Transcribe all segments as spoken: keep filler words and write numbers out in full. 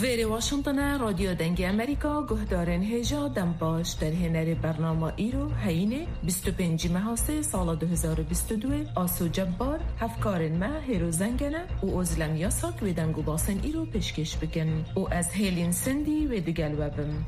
ویری واشنطن رادیو دنگی امریکا گهدارن هجا دنباش در هنر برنامه ایرو هینه بیست و پنج ماه سال دو هزار و بیست و دو آسو جبار هفکارن ما هیرو زنگنه و ازلم یاساک و دنگو باسن ایرو پیشکش بکن و از هیلین سندی و دگل وبم.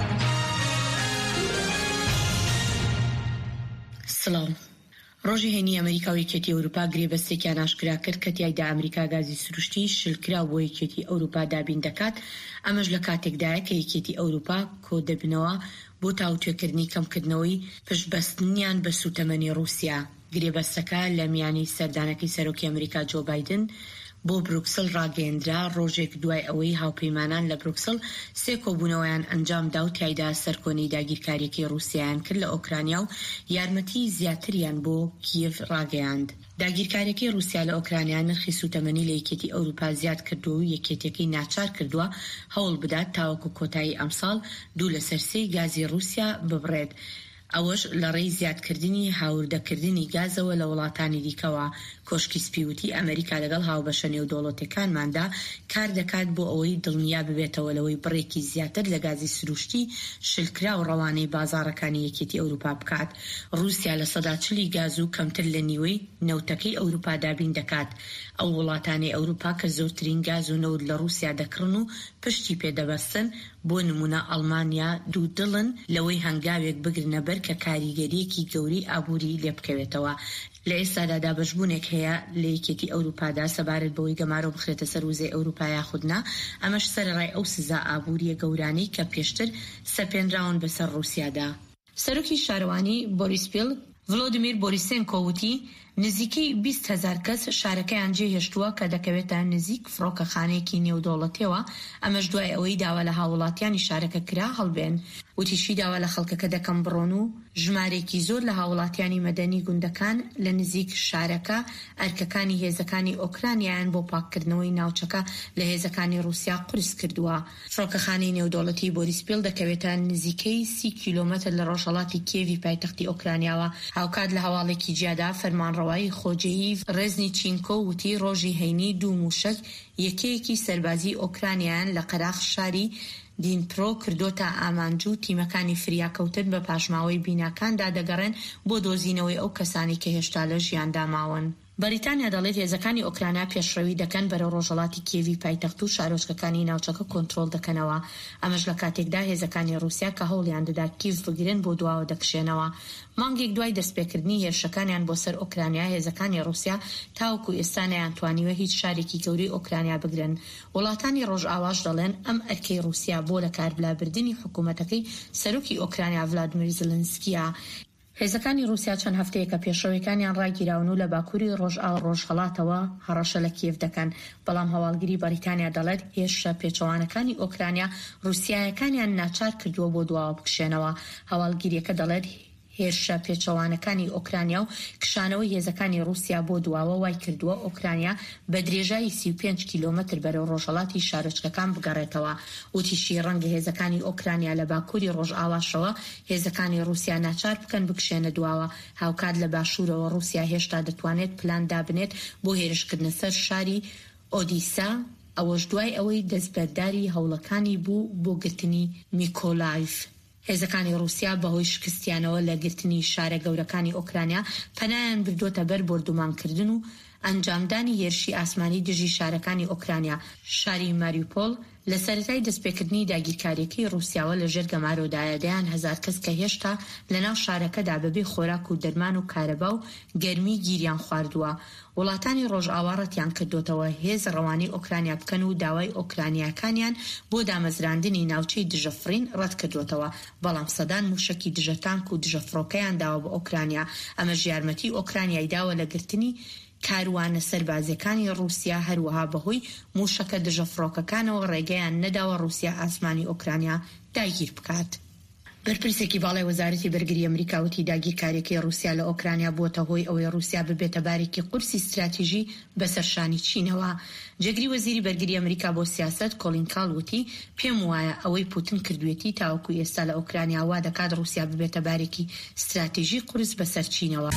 سلام. ڕۆژی هێنی ئەمریکا و یەکێتی ئەوروپا گرێبەستێکیان ئاشکرا کرد کە تیایدا ئەمریکا گازی سروشتی شلکرا بۆ یەکێتی ئەوروپا دابین دەکات، ئەمەش لە کاتێکدایە کە یەکێتی ئەوروپا کۆ دەبنەوە بۆ تاوتوێکردنی کەمکردنەوەی پشتبەستنیان بە سوتەمەنی رووسیا. گرێبەستەکە لە میانی سەردانەکەی سەرۆکی ئەمریکا جۆ بایدن بۆ بروکسل ڕاگەیەندرا ڕۆژێک دوای ئەوەی هاوپەیمانان لە بروکسل سێ کۆبوونەوەیان ئەنجامدا و تیایدا سەرکۆنی داگیرکاریەکەی رووسیایان کرد لە ئۆکرانیا و یارمەتی زیاتریان بۆ کیف ڕاگەیاند. داگیرکاریەکەی رووسیا لە ئۆکرانیا نرخی سوتەمەنی لە یەکێتی ئەوروپا زیاد کردو و یەکێتەکەی ناچار کردووە هەوڵ بدات تاوەکو کۆتایی ئەمساڵ دوو لەسەر سێی گازی رووسیا ببڕێت. ئەوەش لە ڕێی زیادکردنی هاوردەکردنی گازەوە لە وڵاتانی دیکەوە. کۆشکی سپیوتی ئەمریکا لەگەڵ هاوبەشە نێودەوڵەتەکانماندا کار دەکات بۆ ئەوەی دڵنیا ببێتەوە لەوەی بڕێکی زیاتر لە گازی سروشتی شلکرا و ڕەوانەی بازاڕەکانی یەکێتی ئەوروپا بکات. رووسیا لە سەدا چلی گاز و کەمتر لە نیوەی نەوتەکەی ئەوروپا دابین دەکات. ئەو وڵاتانی ئەوروپا کە زۆرترین گاز و نەوت لە رووسیا دەکڕن و پشتی پێدەبەستن، بۆ نمونە ئەڵمانیا دوو دڵن لەوەی هەنگاوێک بگرنە بەر کە کاریگەریەکی گەوری ئابووری لێ بکەوێتەوە. لە ئێستادا دابەشبوونێک هەیە لە یەکێتی ئەوروپادا سەبارەت بەوەی گەمارۆ بخرێتە سەر وزەی ئەوروپا یاخودنا، ئەمەش سەرەڕای ئەو سزا ئابووریە گەورانەی کە پێشتر سەپێنراون بەسەر رووسیادا. سەرۆکی شارەوانی بۆریسپیل ڤڵۆدیمیر بۆریسێنکۆ وتی نزیکەی بیست هەزار کەس شارەکەیان جێهێشتووە کە دەکەوێتە نزیک فڕۆکەخانەیەکی نێودەوڵەتیەوە، ئەمەش دوای ئەوەی داوا لە هاوڵاتیانی شارەکە کرا هەڵبێن. وتیشی داوا لە خەڵکەکە دەکەم بڕۆن و ژمارێکی زۆر لە هاوڵاتیانی مەدەنی گوندەکان لە نزیک شارەکە ئەرکەکانی هێزەکانی ئۆکرانیایان بۆ پاککردنەوەی ناوچەکە لە هێزەکانی رووسیا قورس کردووە. فڕۆکەخانەی نێودەوڵەتی بۆریسپیل دەکەوێتە نزیکەی سی کیلۆمەتر لە ڕۆژهەڵاتی کیێڤی پایتەختی ئۆکرانیاوە. هاوکات لە هەواڵێکی جیادا فەرمانڕەوایی خۆجێیی ڕێزنیچینکۆ وتی ڕۆژی هەینی دوو موشک یەکەیەکی سەربازی ئۆکرانیایان لە قەراخ شاری دینپرۆ کردوتە ئامانجوو تیمەکانی فریاکەوتن بە پاشماوەی بیناکاندا دەگەڕێن بۆ دۆزینەوەی ئەو کەسانی کە هێشتا لە ژیاندا ماون. بەریتانیا دەڵێت هێزەکانی ئۆکرانیا پێشڕەوی دەکەن بەرەو ڕۆژهەڵاتی کیێڤی پایتەخت و شارۆچکەکانی ناوچەکە کۆنترۆل دەکەنەوە. ئەمەش لە کاتێکدا هێزەکانی رووسیا کە هەوڵیان دەدا کیڤ بگرن بۆ دواوە دەکشێنەوە. مانگێک دوای دەستپێکردنی هێرشەکانیان بۆ سەر ئۆکرانیا، هێزەکانی رووسیا تاوەکو ئێستا نەیانتوانیوە هیچ شارێکی گەوری ئۆکرانیا بگرن. وڵاتانی ڕۆژئاواش دەڵێن ئەم ئەرکەی رووسیا بۆ لە کاربلابردنی حکوومەتەکەی سەرۆکی ئۆکرانیا ڤلادیمیر زلنسکیە. هێزەکانی رووسیا چەند هەفتەیەکە پێشەوەیەکانیان ڕاگیراون و لە باکووری ڕۆژئاو ڕۆژهەڵاتەوە هەڕەشە لە کیێڤ دەکەن. بەڵام هەواڵگیری بەریتانیا دەڵێت هێرشە پێچەوانەکانی ئۆکرانیا رووسیایەکانیان ناچار کردووە بۆ دواوە بکشێنەوە. هەواڵگیریەکە دەڵێت هێرشە پێچەوانەکانی ئۆکرانیا و کشانەوەی هێزەکانی رووسیا بۆ دواوە وای کردووە ئۆکرانیا بە درێژایی سی و پێنج کیلۆمەتر بەرەو ڕۆژهەڵاتی شارۆچکەکان بگەڕێتەوە. وتیشی ڕەنگە هێزەکانی ئۆکرانیا لە باکووری ڕۆژئاواشەوە هێزەکانی رووسیا ناچار بکەن بکشێنە دواوە. هاوکات لە باشوورەوە رووسیا هێشتا دەتوانێت پلان دابنێت بۆ هێرشکردنە سەر شاری ئۆدیسا، ئەوەش دوای ئەوەی دەستبەرداری هەوڵەکانی بوو بۆ گرتنی میکۆلایف. هێزەکانی رووسیا بەهۆی شکستیانەوە لە گرتنی شارە گەورەکانی ئۆکرانیا پەنایان بردوتە بەر بردومانکردن و ئەنجامدانی هێرشی ئاسمانی دژی شارەکانی ئۆکرانیا. شاری ماریوپۆل لە سەرەتای دەستپێکردنی داگیرکاریەکەی رووسیاوە لە ژێر گەمارۆدایە دەیان هەزار کەس کە هێشتا لە ناو شارەکەدا بەبێ خۆراک و دەرمان و کارەبا و گەرمی گیریان خواردووە. وڵاتانی ڕۆژئاوا ڕەتیان کردوتەوە هێز ڕەوانەی ئۆکرانیا بکەن و داوای ئۆکرانیاکانیان بۆ دامەزراندنی ناوچەی دژەفرین ڕەت کردوتەوە. بەڵام سەدان موشکی دژە تانک و دژە فڕۆکەیان داوە بە ئۆکرانیا. ئەمە یارمەتی ئۆکرانیای داوە لە گرتنی کاروانە سەربازەکانی رووسیا، هەروەها بەهۆی موشەکە دژە فڕۆکەکانەوە ڕێگەیان نەداوە رووسیا ئاسمانی ئۆکرانیا داگیر بکات. بەرپرسێکی باڵای وەزارەتی بەرگری ئەمریکا وتی داگیرکاریەکەی رووسیا لە ئۆکرانیا بووەتە هۆی ئەوەی رووسیا ببێتە بارێکی قورسی استراتیژی بەسەرشانی چینەوە. جێگری وەزیری بەرگری ئەمریکا بۆ سیاسەت کۆلین کاڵ وتی پێم وایە ئەوەی پوتین کردوێتی تاوەکو ئێستا لە ئۆکرانیا وا دەکات رووسیا ببێتە بارێکی استراتیژی قورس بەسەر چینەوە.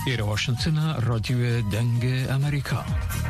إير واشنطن راديو دنگ أمريكا.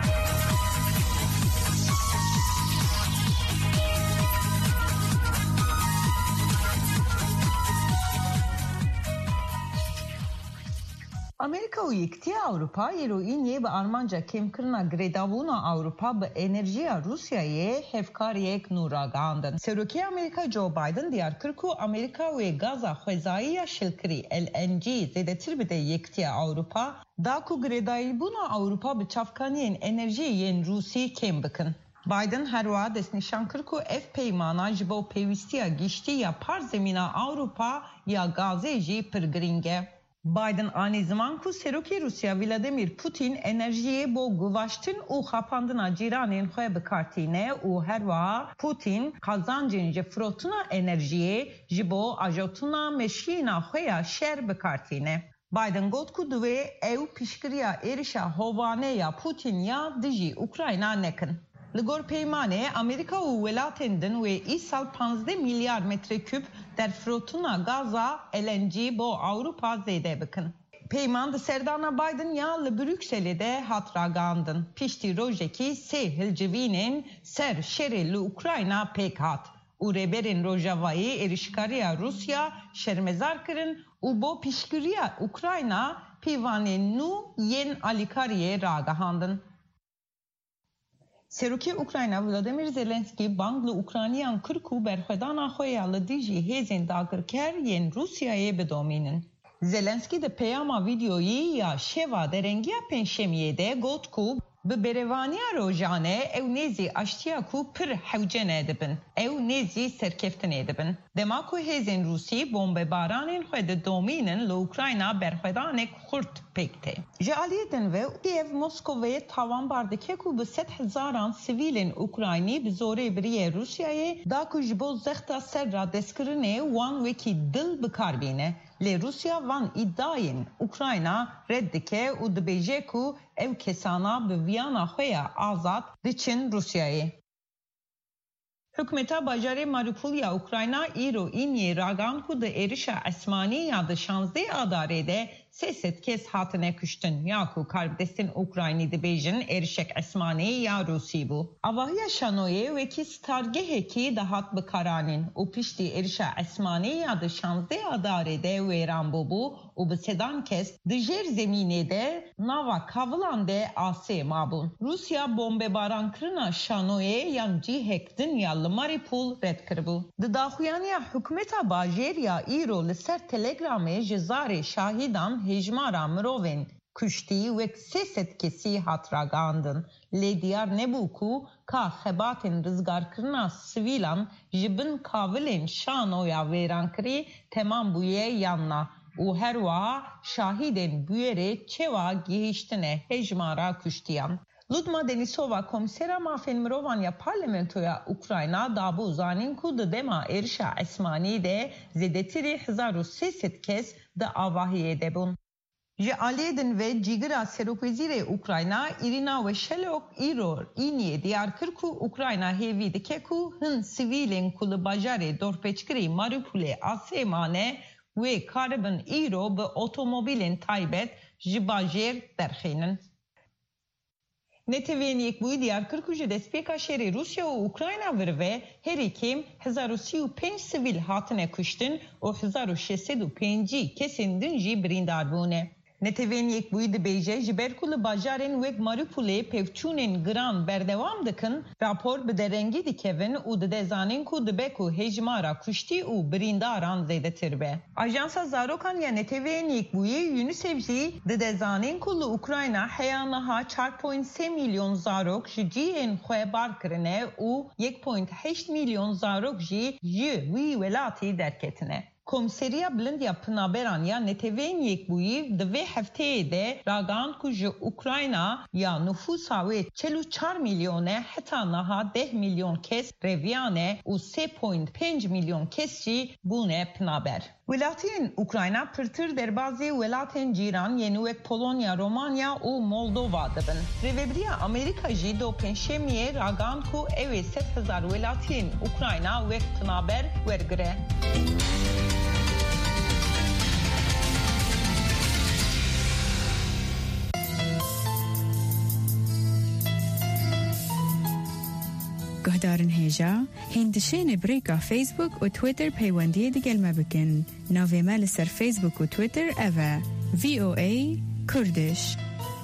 Amerika و یکتی اروپا ایروینی به آرمانجا کم کرنا گریداوونا اروپا به انرژی روسیای هفکار یک نوراگاندن. سروکی امریکا جو بایدن دیار کرکو امریکا و گازا خوزایی شلکری ال ان جی زیده تر بده یکتی اروپا داکو گریدایی بونا اروپا به چافکانی انرژی ین روسی کم بکن. بایدن هر وقت دست نشان کرد که اف پیمانا جبو پیوستیا گشتی یا پر زمینا اروپا یا گازه جی پرگرینگه. بایدن آنی زمان که سروکی روسیا ولادیمیر پوتین انرژی با گواشتن و خاپاندن جیرانین خواه بکارتینه و هر وقت پوتین قازانجین جفروتنا انرژی جبو آجوتنا مشینا خواه شر بکارتینه. بایدن گفت که دوی او پیشگریا ایرشا هوانه یا پوتین یا دیجی اوکراینا نکن. لگور پیمانه امریکا و ولاتین دن و ای سال پانزده میلیارد متر کوب در فروتونا گازا ال ان جی با اروپا زیده بکن. پیمان ده سردانا بایدن یا لبروکسلی ده هاتراگاندن. پیشتی روژکی سه هلجوینین سر شری لوکراینا پیک هات. او ریبرین روژاوایی ارشکاریا روسیا شرمزار کرن و با پیشگریا اوکراینا پیوانی نو ین الیکاریه راگهاندن. سروکی اوکراینا ولادیمیر زلنسکی بانگل اوکراینیان کرکو برخدانا خویا لدیجی هزین داگرکر ین روسیای بدومینن. زلنسکی ده پیاما ویدیویی یا شوا درنگیا پنشمیه ده گوت کو به بروانیا روژانه او نیزی اشتیا کو پر حوجنه دبن او نیزی سرکفتنه دبن. دما کو هزین روسی بمب بارانین خود دومینن لوکراینا برخدانک خورد پکته. جالیدن و کیف مسکوی تاوان باردکه کو به ست هزاران سیویلین اوکراینی به زوره بریه روسیای دا کو جبو زختا سر را دسکرنه وان وکی دل بکاربینه. لی روسیا وان ایداین اوکراینا ردکه و دبیجه کو او کسانا به ویانا خویا آزاد دچین روسیایی. حکمتا باجار ماریوپول یا اوکراینا ایرو اینی راگان کو ده ایرشا اسمانی یا ده شانزده آداره ده سیست کس هاتنه کشتن یا کو کاربدستین اوکراینی ده بیجن ایرشک اسمانی یا روسی بو. آواهی شانویه وکی ستارگه کی ده هات بکارانین و پیشتی ایرشا اسمانی یا ده شانزده آداره ده ویران بو بو و به سدان کس ده جر زمینه ده ناوا کاولان ده آسه مابون. روسیا بمب باران کرنا شانویه یان جیهک دنیا ماریپول رد کربو. ده داخویانی حکمتا باجر یا ایرو لسر تلگرام جزار شاهدان هجمارا مروین کشتی و سیست کسی هاتراگاندن. لی دیار نبو کو که خباتین رزگار کرنا سویلان جبن کاولین شانویا ویران کری تمام بویه یاننا. و هر وا شاهدین بویره چوا گیهشتنه هجمارا کشتیان. لودما دنیسووا komisera mafin mirovanya parlamentoya Ukrayna dabu zanin ku de dema erşa esmani de zedetiri hezar u sêset kes de avahiye debun. Ji aliyedin ve cigira serokvezire Ukrayna Irina ve Shelok İror İniye diyar kir ku Ukrayna hevi dike ku hın sivilin kulu bajare dorpeçkiri Mariupol'e asemane ve karibin İro be otomobilin taybet jibajer derxinin. نتوینیک بوی دیار کرد که دستپیکا شهر روسیا و اوکراینا ورده هر کم هزار و سی و پنج سویل هاتنه کشتن و هزار و ششصد و پنجی کسیندن جی بریندار بونه. نتوینیک بوی دی بیجه جبرکول باجارن وک ماریوپوله پفچونن گران بردوام دکن راپور به درنگی دیکهون و ددزانین کو دبکو هجمارا کشتی و برینداران زیده تربه. آژانسا زاروکان یا نتوینیک بوی یونیسفجی ددزانین کل اوکراینا حیانها چهار و سه میلیون زاروک جی ان خواه بار کرنه و یک و هشت میلیون زاروک جی جی وی ولاتی درکتنه. Komiseriya Blind ya Pınaberan ya Neteveniyek buyi dve hefteye de ragan kuju Ukrayna ya nüfusa ve çelu çar milyone heta naha deh milyon kes revyane u se point penc milyon kesçi bune Pınaber. Velatin Ukrayna pırtır derbazı velatin ciran yenuvek Polonya, Romanya u Moldova dıbın. Revebriya Amerika ji do penşemiye ragan ku evi set hezar velatin Ukrayna ve Pınaber vergre. گهدارن هیجا هندشین بریکا فیسبوک و تویتر پیوندی دیگل ما بکن. ناوی مال سر فیسبوک و تویتر اوه وی او ای کردش.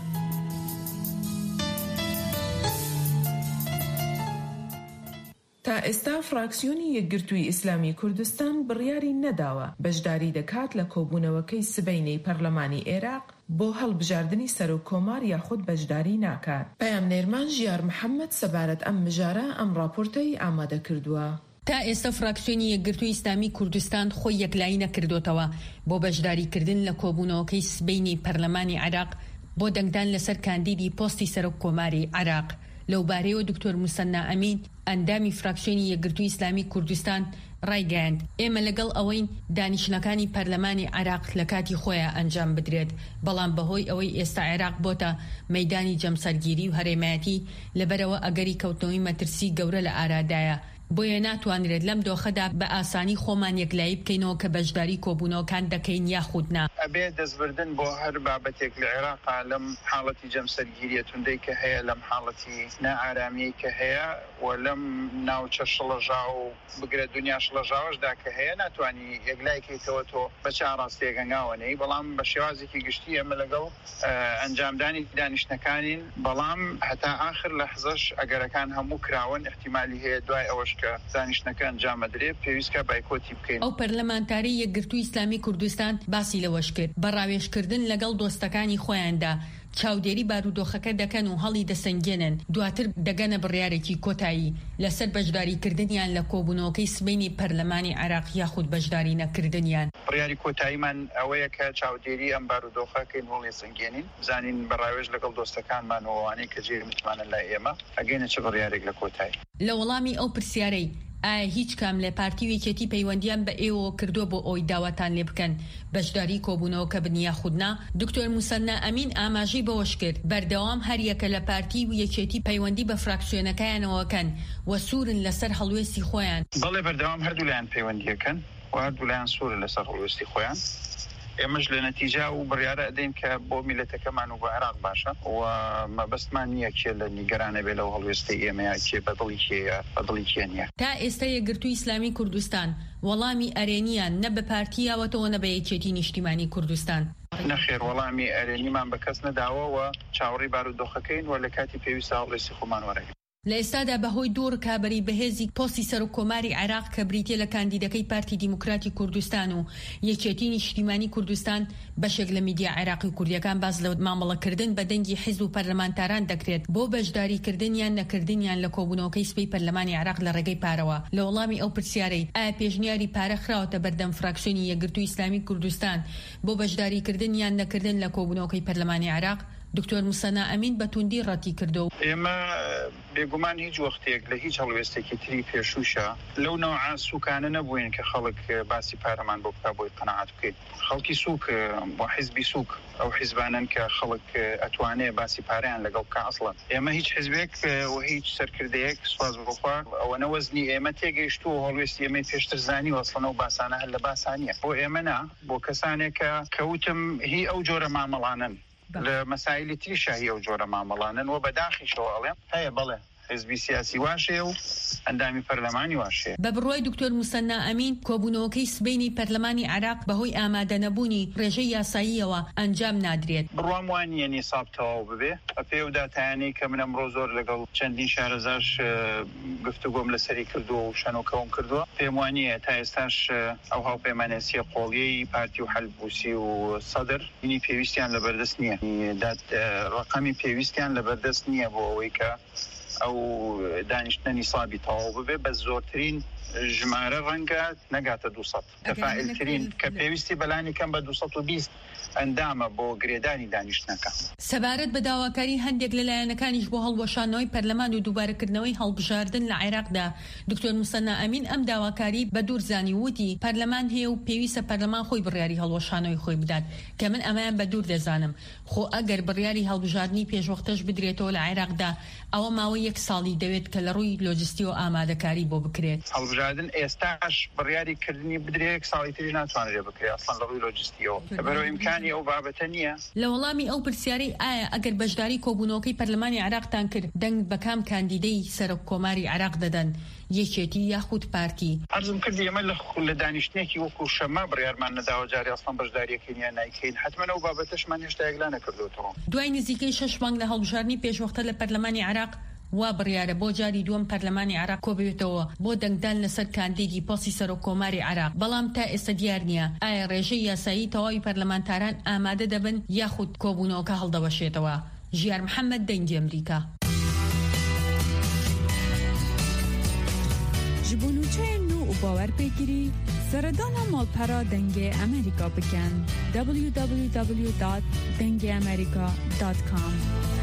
تا ئێستا فراکسیۆنی یەکگرتووی ئیسلامی کوردستان بڕیاری نەداوە بەشداری دەکات لە کۆبوونەوەکەی سبەینەی پەرلەمانی عێراق بۆ هەڵبژاردننی سەر و کۆمار یاخود بەشداری ناکات. پەیامنێرمان ژیار محەممەد سەبارەت ئەم مژارە ئەم راپۆرتەی ئامادە کردووە. تا ئێستا فراکسیۆنی یەکگرتووی ئیسلامی کوردستان خۆی یەکلایی نەکردوتەوە بۆ بەشداریکردن لە کۆبوونەوەکەی سبەینی پەرلەمانی عێراق بۆ دەنگدان لەسەر کاندیدی پۆستی سەر و کۆماری عێراق. لەو بارەیەوە دکتۆر موسەنا ئەمین ئەندامی فراکسیۆنی یەکگرتووی ئیسلامی کوردستان ڕایگەیاند ئێمە لەگەڵ ئەوەی دانیشتنەکانی پەرلەمانی عێراق لە کاتی خۆیان ئەنجام بدرێت، بەڵام بەهۆی ئەوەی ئێستا عێراق بۆتە مەیدانی جەمسەرگیری و هەرێمایەتی لەبەرەوە ئەگەری کەوتنەوەی مەترسی گەورە لە ئارادایە، بۆیە ناتوانرێت لەم دۆخەدا بە ئاسانی خۆمان یەکلایی بکەینەوە کە بەشداری کۆبوونەوەکان دەکەین یاخود نا. ئەبێ دەستبردن بۆ هەر بابەتێک لە عێراقا لەم حاڵەتی جەمسەرگیریە توندەی کە هەیە، لەم حاڵەتی نائارامیەی کە هەیە و لەم ناوچە شڵەژا و بگرە دنیا شڵەژاوەشدا کە هەیە، ناتوانی یەکلای کەیتەوە تۆ بە چاڕاستێک هەنگاوەنەی، بەڵام بە شێوازێکی گشتی ئەمە لەگەڵ ئەنجامدانی دانیشتەکانین، بەڵام هەتا ئاخر لەحزەش ئەگەرەکان هەموو کراون احتیمالی هەیە دوای ئەوەش کە دانیشتەکە ئەنجامەدرێت پێویستکە بایکۆتی بکەین. ئەو پەرلەمانتاری یەکگرتووی ئیسلامی کوردستان باسی لەوەش کرد بە ڕاوێژکردن لەگەڵ دۆستەکانی خۆیاندا چاودێری بارودۆخەکە دەکەن و هەڵی دەسەنگێنن، دواتر دەگەنە بڕیارێکی کۆتایی لەسەر بەشداریکردنیان لە کۆبوونەوەکەی سبەینی پەرلەمانی عێراق یاخود بەشداری نەکردنیان. بڕیاری کۆتاییمان ئەوەیە کە چاودێری ئەم بارودۆخەکەین هەڵی سەنگێنین، بزانین بەڕاوێژ لەگەڵ دۆستەکانمان وانەی کە جێ متمانە لای ئێمە ئەگەینە چه بڕیارێک لە کۆتایی. لە وەڵامی ئەو پرسیارەی ئایا هیچ کام لە پارتی وێکێتی پەیوەندیان بە ئێوە کردووە بۆ ئەوی داواتان لێ بکەن بەشداری کۆبوونەوەکە بنیا خودنا، دکتۆر موسەنا ئەمین ئاماژەی بەوەش کرد بەردەوام هەریەکە لە پارتی وێکێتی پەیوەندی بە فراکسیۆنەکەیانەوەکەن و سوورن لەسەر هەڵوێستی خۆیان. بەڵێ بەردەوام هەردوو لایەن پەیوەندیەکەن و هەردوو لایەن سوورن لەسەر هەڵوێستی خۆیان. ئێمەش لە نەتیجا و بڕیارە ئەدەین کە بۆ میلەتەکەمان و بە عێراق باشە و مەبەستمان نییە کێ لە نیگەرانە بێ لەو هەڵوێستی ئێمەیە کێ بەدڵی کێیە بەدڵی کێ نییە. تا ئێستا یەکگرتووی ئیسلامی کوردستان وەڵامی ئەرێنیان نە بە پارتیاوەتەوە نە بە یەکێتی نیشتیمانی کوردستان. نەخێر، وەڵامی ئەرێنیمان بە کەس نەداوەوە چاوەڕێی بارودۆخەکەین و لە کاتی پێویستە هەڵوێستی خۆمان وەرەگرین. لە ئێستادا بەهۆی دوور کابری بەهێزی پۆستی سەر و کۆماری عێراق کە بریتیە لە کاندیدەکەی پارتی دیموکراتی کوردستان و یەکێتی نیشتیمانی کوردستان، بەشێک لە میدیا عێراقی و کوردیەکان باز لە مامەڵەکردن بە دەنگی حیزب و پەرلەمانتاران دەکرێت بۆ بەشداریکردنیان نەکردنیان لە کۆبوونەوەکەی سبەی پەرلەمانی عێراق لە ڕێگەی پارەوە. لە وەڵامی ئەو پرسیارەی ئایا پێشنیاری پارە خراوەتە بەردەم فراکسیۆنی یەکگرتووی ئیسلامی کوردستان بۆ بەشداریکردنیان نەکردن لە کۆبوونەوەکەی پەرلەمانی عێراق، دکتۆر موسەنا ئەمین بە توندی ڕەتی کردو. ئێمە بێگومان هیچ وەختێک لە هیچ هەڵوێستێکی تری پێشوشە لەو نەوعە سوکانە نەبووین کە خەڵک باسی پارەمان بۆ بکا بۆی قەناعەت بکەیت. خەڵکی سوک بۆ حیزبی سوک ئەو حیزبانن کە خەڵک ئەتوانێ باسی پارەیان لەگەڵ بکە ئەسڵەن. ئێمە هیچ حیزبێک و هیچ سەرکردەیەک سوپاس بخوا ئەوە نەوەزنی ئێمە تێگەیشتووە هەڵوێستی ئێمەی پێشتر زانی وەسڵەنە و باسانە هەر لە باسانیە. بۆ ئێمە نا، بۆ کەسانێک کە کەوتم هی ئەو جۆرە مامەڵانن لە مەسائلی تری شاهی ئەو جۆرە مامەڵانن و بەداخیشەوە ئەڵێم هەیە بەڵێ حزبی سیاسی واشێ و ئەندامی پەرلەمانی واشێ. بە بڕوای دکتۆر موسەنا ئەمین کۆبوونەوەکەی سبەینی پەرلەمانی عێراق بەهۆی ئامادە نەبوونی ڕێژەی یاساییەوە ئەنجام نادرێت. بڕوام وانە نیساب تەواو ببێ بەپێ و داتایانەی کە من ئەمڕۆ زۆر لەگەڵ چەندین شارەزاش گفتوگۆم لەسەری کردووە و شەنۆکەوم کردووە، پێم وانە تا ئێستاش ئەو هاوپەیمانیەتی قۆڵیەی پارتی و حەلبوسی و سەدر اینی پێویستیان لەبەردەست نییە، ڕقەمی پێویستیان لەبەردەست نییە بۆ ئەوەی کە ئەو دانیشتنە نیسابی تەواو ببێ، بە زۆرترین ژمارە ڕەنگە نەگاتە دووسەد. تەفاعیلترین کە پێویستی بەلانی کەم بە دووسەد و بیست ئەندامە بۆ گرێدانی دانیشتنەکە. سەبارەت بە داواکاری هەندێک لەلایەنەکانیش بۆ هەڵوەشانەوەی پەرلەمان و دووبارەکردنەوەی هەڵبژاردن لە عێراقدا، دکتۆر موسەنا ئەمین ئەم داواکاری بە دوورزانی وتی پەرلەمان هەیە و پێویستە پەرلەمان خۆی بڕیاری هەڵوەشانەوەی خۆی بدات، کە من ئەمەیان بە دوور دەزانم. خۆ ئەگەر بڕیاری هەڵبژاردننی پێشوەختەش بدرێتەوە لە عێراقدا، ئەوە ماوەی یەک ساڵی دەوێت کە لە ڕووی لۆجستی و ئامادەکاری بۆ بکرێت. هەڵبژاردن ئێستاش بڕیاریکردنی بدرێت ساڵی تری ناتوانرێ بکرێت ئەسڵان لە ڕووی لۆجستیەوە بەرەو ئیمکانی ئەو بابەتە نییە. لە وەڵامی ئەو پرسیارەی ئایا ئەگەر بەشداری کۆبوونەوەکەی پەرلەمانی عێراقتان کرد دەنگ بە کام کاندیدەی سەرۆک کۆماری عێراق دەدەن، یەکێتی یاخود پارتی؟ عەرزم کردی ئەمە لە دانیشتنێکی وەکو شەما بڕیارمان نەداوە جارێ ئەسڵان بەشداریەکەی نیە نایکەین، حتمەن ئەو بابەتەشمان هێشتا یەکلا نەکردوتەوە. دوای نزیکەی شەش مانگ لە هەڵبژاردننی پێشوەختە لە پەرلەمانی عێراق وا بڕیارە بۆ جاری دووەم پەرلەمانی عێراق کۆبێتەوە بۆ دەنگدان لەسەر کاندیدی پۆستی سەرۆک کۆماری عێراق، بەڵام تا ئێستا دیار نییە ئایا ڕێژەی یاسایی تەواوی پەرلەمانتاران ئامادە دەبن یاخود کۆبوونەوەکە هەڵدەبەشێتەوە. ژیار محەممەد، دەنگی ئەمریکا. ji bo nûçeyên nû û bawer pêkirî seredana malpera dengê Amerîka bikin. w w w dot dengê amerika dot com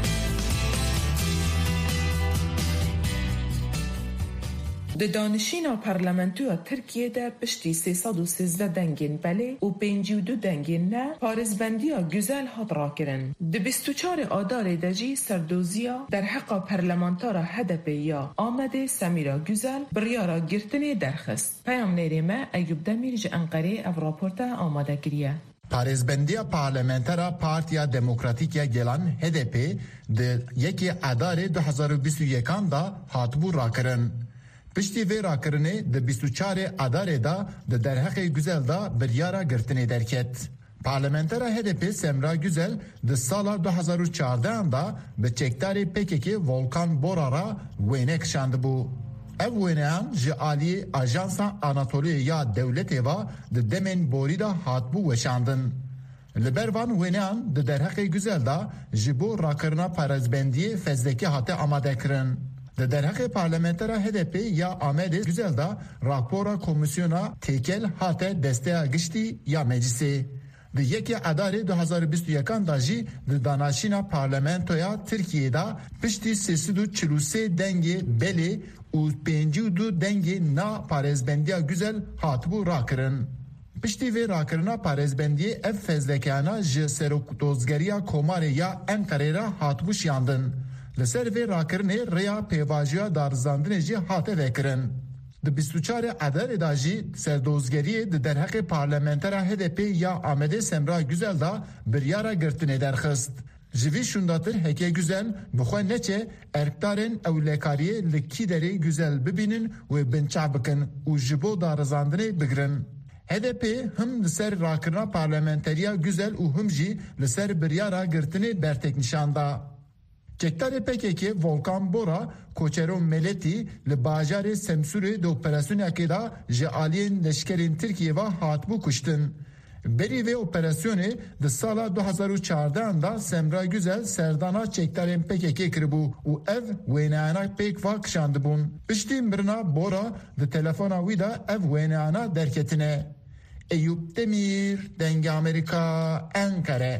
Di danişîna parlamentoya Tirkiye de piştî sê sed û sîzdeh dengên belê û pêncî û du dengên ne parêzbendiya güzel hat rakirin. Di bîst û çarê adarê de jî serdoziya derheqa parlamentara H D P ya Amedê Semîra Güzel biryara girtinê derxist. Peyamnêrê me Eyûb Demîr ji Enqerê ev raporta amade kiriye. Parêzbendiya parlamentera Partiya Demokratîk ya Gelan H D P di yekê edarê du hezar û bîst û yekan da hatibû rakirin. Piştî vê rakirinê di bîst û çarê edarê da di derheqê Güzel da biryara girtinê derket. Parlamentera H D P Semra Güzel di sala du hezar û çardehan da bi çekdarê P K K Volkan Borar'a wêne kişandibû. Ev wêneyan ji aliyê Ajansa Anatoliya ya Dewletê va di demên borî da hatibû weşandin. Li ber van wêneyan di derheqê Güzel da ji bo rakirina parêzbendiyê fezlekî hate amadekirin. Di derheqê parlamentera H D P ya Amedê Güzel da rapora komisyona têkel hate desteya giştî ya meclisê. Di yekê edarê du hezar û bîst û yekan da jî di danaşîna parlamentoya Tirkiye da piştî sê sed û çil û sê dengê belê û pêncî û du dengê na parêzbendiya Güzel hatibû rakirin. Piştî vê rakirina parêzbendiyê ev fezlekeyana ji seroktozgeriya Komarê ya Enqerê re hatibû şiyandin. Li ser vê rakirinê rêya pêvajiya darizandinê jî hate vekirin. Di bîst û çarê edarê da jî serdozgeriyê di derheqê parlamentera H D P ya Amedê Semra Güzel da biryara girtinê derxist. Ji vî şundatir heke Güzel bixwe neçe erkdarên ewlekariyê li Kîderê Güzel bibînin wê binçe bikin û ji bo darizandinê bigirin. H D P him li ser rakirina parlamenteriya Güzel û him jî li ser biryara girtinê bertek nişanda. Çekdarê P K K Volkan Bora koçero Meletî li bajarê Semsûrê di operasyonekê da ji aliyên leşkerên Tirkiye ve hatibû kuştin. Berî vê operasyonê di sala du hezar û çardehan da Semra Güzel serdana çekdarên P K K kiribû û ev wêneyana pêk va kişandibûn. Piştî mirina Bora di telefona wî da ev wêneyana derketine. Eyûb Demîr, Dengê Amerika, Enkere.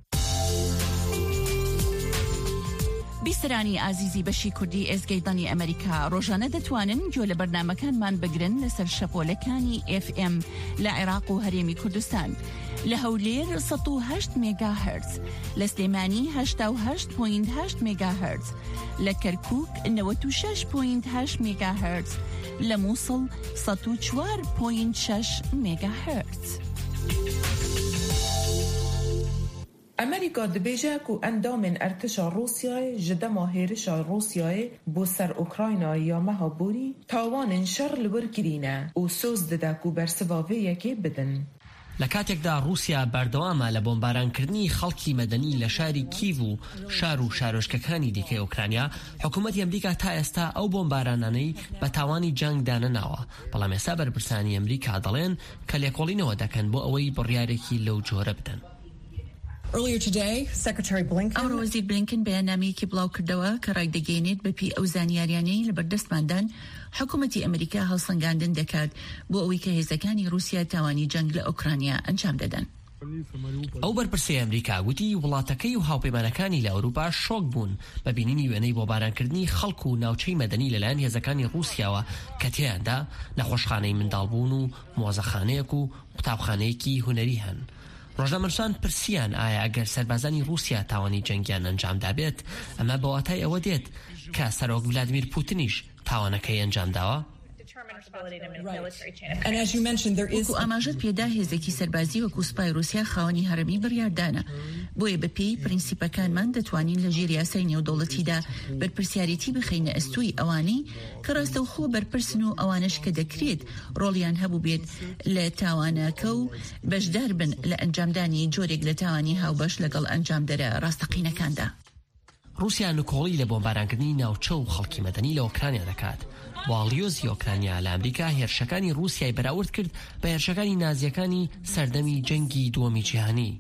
بیسەرانی ئازیزی بەشی کوردی ئێزگەی ئەمریکا ڕۆژانە دەتوانن گوێ لە بەرنامەکانمان بگرن لەسەر شەپۆلەکانی ئف ئێم لە عێراق و هەرێمی کوردستان لە هەولێر سەد و هەشت مێگاهەرتز، لە سلێمانی هەشتا و هەشت پۆینت هەشت مێگاهەرتز، لە کەرکووک نەوەت و شەش پۆینت هەشت مێگاهەرتز، لە مووسڵ سەد و چوار پۆینت شەش مێگاهەرتز. امریکا دبیجه کو اندامن ارتشا روسیای جدما هیرشا روسیای بو سر اوکراینا یا مها بوری تاوان شر لبر گرینه و سوز دده کو برسواوی یکی بدن. لە کاتێکدا رووسیا بەردەوامە لە بۆمبارانکردنی خەڵکی مەدەنی لە شاری کیڤ و شار و شارۆچکەکانی دیکەی ئوکرانیا، حکوومەتی ئەمریکا تا ئێستا ئەو بۆمبارانانەی بە تاوانی جەنگ دانەناوە، بەڵام ئێستا بەرپرسانی ئەمریکا دەڵێن کە لێکۆڵینەوە دەکەن بۆ ئەوەی بڕیارێکی لەو جۆرە بدەن. Earlier today, Secretary Blinken ئەمڕۆ وەزیر بلینکن بەیاننامەیەکی بڵاو کردەوە کە ڕایدەگەێنێت بەپی ئەو زانیاریانەی لە بەردەستماندان حکوومەتی ئەمریکا هەڵسەنگاندن دەکات بۆ ئەوەی کە هێزەکانی رووسیا تاوانی جەنگ لە ئوکرانیا ئەنجام دەدەن. ئەو بەرپرسەی ئەمریکا گوتی وڵاتەکەی و هاوپەیمانەکانی لە ئەوروپا شۆک بوون بە بینینی وێنەی بۆمبارانکردنی خەڵک و ناوچەی مەدەنی لەلایەن هێزەکانی رووسیاوە کە تێیاندا نەخۆشخانەی منداڵبوون و مۆزەخانەیەک و قوتابخانەیەکی هونەری هەن. ڕۆژنامەنووسان پرسیان ئایا ئەگەر سەربازانی رووسیا تاوانی جەنگیان ئەنجام دابێت ئەمە بە واتای ئەوە دێت کە سەرۆک ڤلادیمیر پوتینیش تاوانەکەی ئەنجام داوە؟ And as you mentioned, there is... وەکو ئاماژەت پێدا هێزێکی سەربازی وەکو سوپای رووسیا خاوەنی هەرەمی بڕیاردانە. بۆیە بەپێی پرینسیپەکانمان دەتوانین لە ژێر یاسای نێودەوڵەتیدا بەرپرسیارەتی بخەینە ئەستووی ئەوانەی کە ڕاستەوخۆ بەرپرسن و ئەوانش کە دەکرێت ڕۆڵیان هەبوو بێت لە تاوانەکە و بەشدار بن لە ئەنجامدانی جۆرێک لە تاوانی هاوبەش لەگەڵ ئەنجامدەرە ڕاستەقینەکاندا. رووسیا نکۆڵی لە بۆمبارانکردنی ناوچە و خەڵکی مەدەنی لە ئۆکرانیا دەکات. واڵیۆزی ئۆکرانیا لە ئەمریکا هێرشەکانی رووسیای بەراورد کرد بە هێرشەکانی نازیەکانی سەردەمی جەنگی دووەمی جیهانی.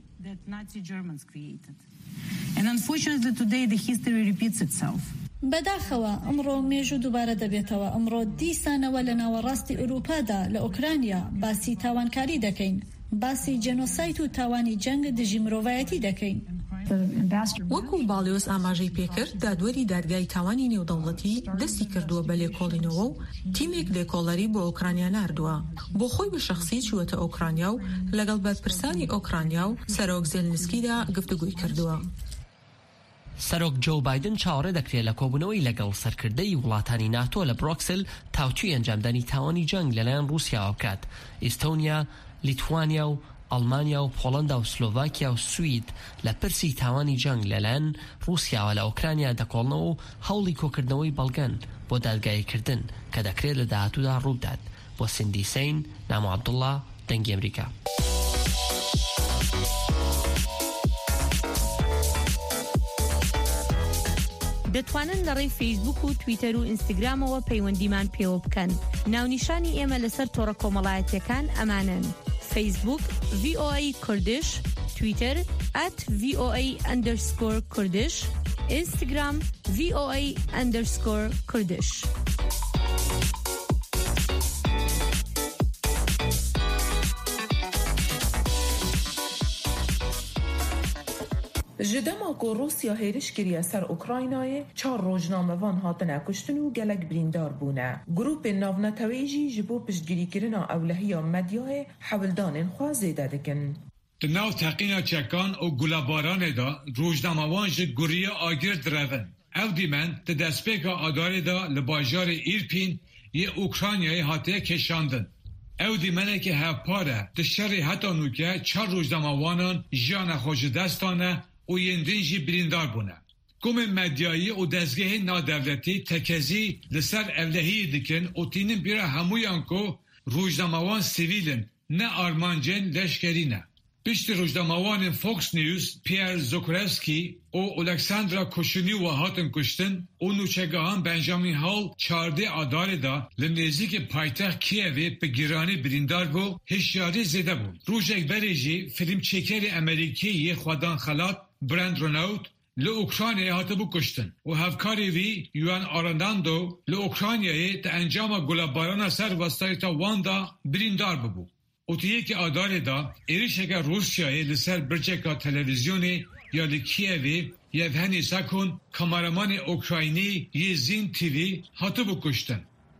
بەداخەوە ئەمڕۆ مێژوو دووبارە دەبێتەوە. ئەمڕۆ دیسانەوە لە ناوەڕاستی ئوروپادا لە ئۆکرانیا باسی تاوانکاری دەکەین، باسی جێنۆسایت و تاوانی جەنگ دژی مرۆڤایەتی دەکەین. وەکو باڵیۆز ئاماژەی پێکرد، دادوەری دادگای تاوانی نێودەوڵەتی دەستی کردووە بە لێکۆڵینەوە و تیمێک لێکۆڵەری بۆ ئۆکرانیا ناردووە. بۆ خۆی بە شەخسی چووەتە ئۆکرانیا و لەگەڵ بەرپرسانی ئۆکرانیا و سەرۆک زێلنسکیدا گفتوگوی کردووە. سەرۆک جۆ بایدن چاوەڕێ دەکرێت لە کۆبوونەوەی لەگەڵ سەرکردەی وڵاتانی ناتۆ لە بروکسل تاوتوی ئەنجامدانی تاوانی جەنگ لەلایەن رووسیا بکات. ئیستۆنیا، لیتوانیا و ئەڵمانیا و پۆڵەندا و سلۆڤاکیا و سوید لە پرسی تاوانی جەنگ لەلایەن رووسیاوە لە ئۆکرانیا دەکۆڵنەوە و هەوڵی کۆکردنەوەی بەڵگەن بۆ دادگاییکردن کە دەکرێت لە داهاتوودا ڕوودات. بۆ سندی سین، نامۆ عەبدوڵڵا، دەنگی ئەمریکا. دەتوانن لە ڕێی فەیسبوک و تویتەر و ئینستاگرامەوە پەیوەندیمان پێوە بکەن. ناونیشانی ئێمە لەسەر تۆڕە کۆمەڵایەتیەکان ئەمانن: فەیسبوک ڤی ئۆ ئەی کوردش، تویتر ئەت ڤی ئۆ ئەی ئەندەرسکۆر کوردش، ئینستاگرام ڤی ئۆ ئەی ئەندەرسکۆر کوردش. ji dema ku Rusya hêriş kiriye ser Ukraynayê çar rojnamevân hatine kuştin û gelek birîndar bûne. Grupên navnetewê jî ji bo piştgirîkirina ewlehiya medyayê hewildanên xwe zêde dikin. Di nav teqîna çekan û gulabaranê da rojnamevan ji guriya agir direvin. Ew dîmen di destpêka adarê da li bajarê Îrpîn yê Ukraynayê hatiye kêşandin. Ew dîmenekî hevpar e. Di şerê heta nûke çar rojnamevanan jiyana xwe ji dest dane û yên din jî birîndar bûne. Komên medyayî û dezgehên nadewletî tekezî li ser evlehiyê dikin û tînin bîra hemûyan ku rojnamevan sivîlin, ne armancên leşkerî ne. Piştî rojnamevanên Fox News, Pierre Zokurevski û Oleksandra Koshyunyova hatin kuştin û nûçegahan Benjamin Hall çardê adarê da li nêzîkî paytext Kievê bi giranî birîndar bû, hişyarî zêde bûn. Rojek berê jî filmçêkerê Amerîkî yê xwedan xelat Brent Renaud li Ukraynayê hatibû kuştin û hevkarê wî Yuan Arandando li Ukraynayê di encama gulabarana ser westayeta wan da birîndar bibû. Otiyekî adarê da êrişeka Rusyayê li ser birçeka televizyonê ya li Kievê yevhenî sekûn kameramanê Ukraynî yê Zîn T V hatibû kuştin.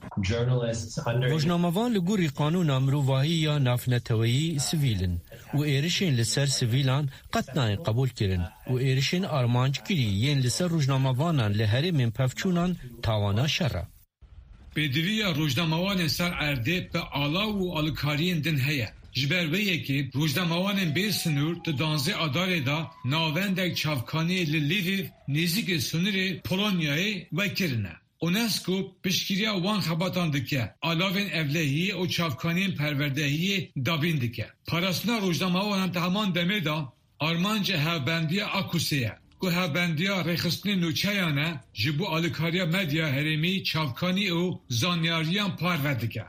Rojnamevan li gorî qanûna mirovahî ya navneteweyî sivîlin û êrişên li ser sivîlan qet nayên qebûl kirin û êrişên armancgirî yên li ser rojnamevanan li herêmên pevçûnan tawana şer e. Pêdiviya rojnamevanên ser erdê bi alav û alîkariyên din heye. Ji ber vê yekê rojnamevanên bê sinûr di danzê adarê da navendek çavkaniyê li Lviv nêzîkê sunûrê Polonyayê vekirine. UNESCO piştgiriya wan xebatan dike, alavên evlehiyê û çavkaniyên perwerdehiyê dabîn dike. Parastina rojnamevanan di heman demê da armanca hevbendiya Akusê ye. Ku hevbendiya rêxistinê nûçeyan e ji bo alîkariya medya herêmî, çavkanî û zanyariyan parve dike.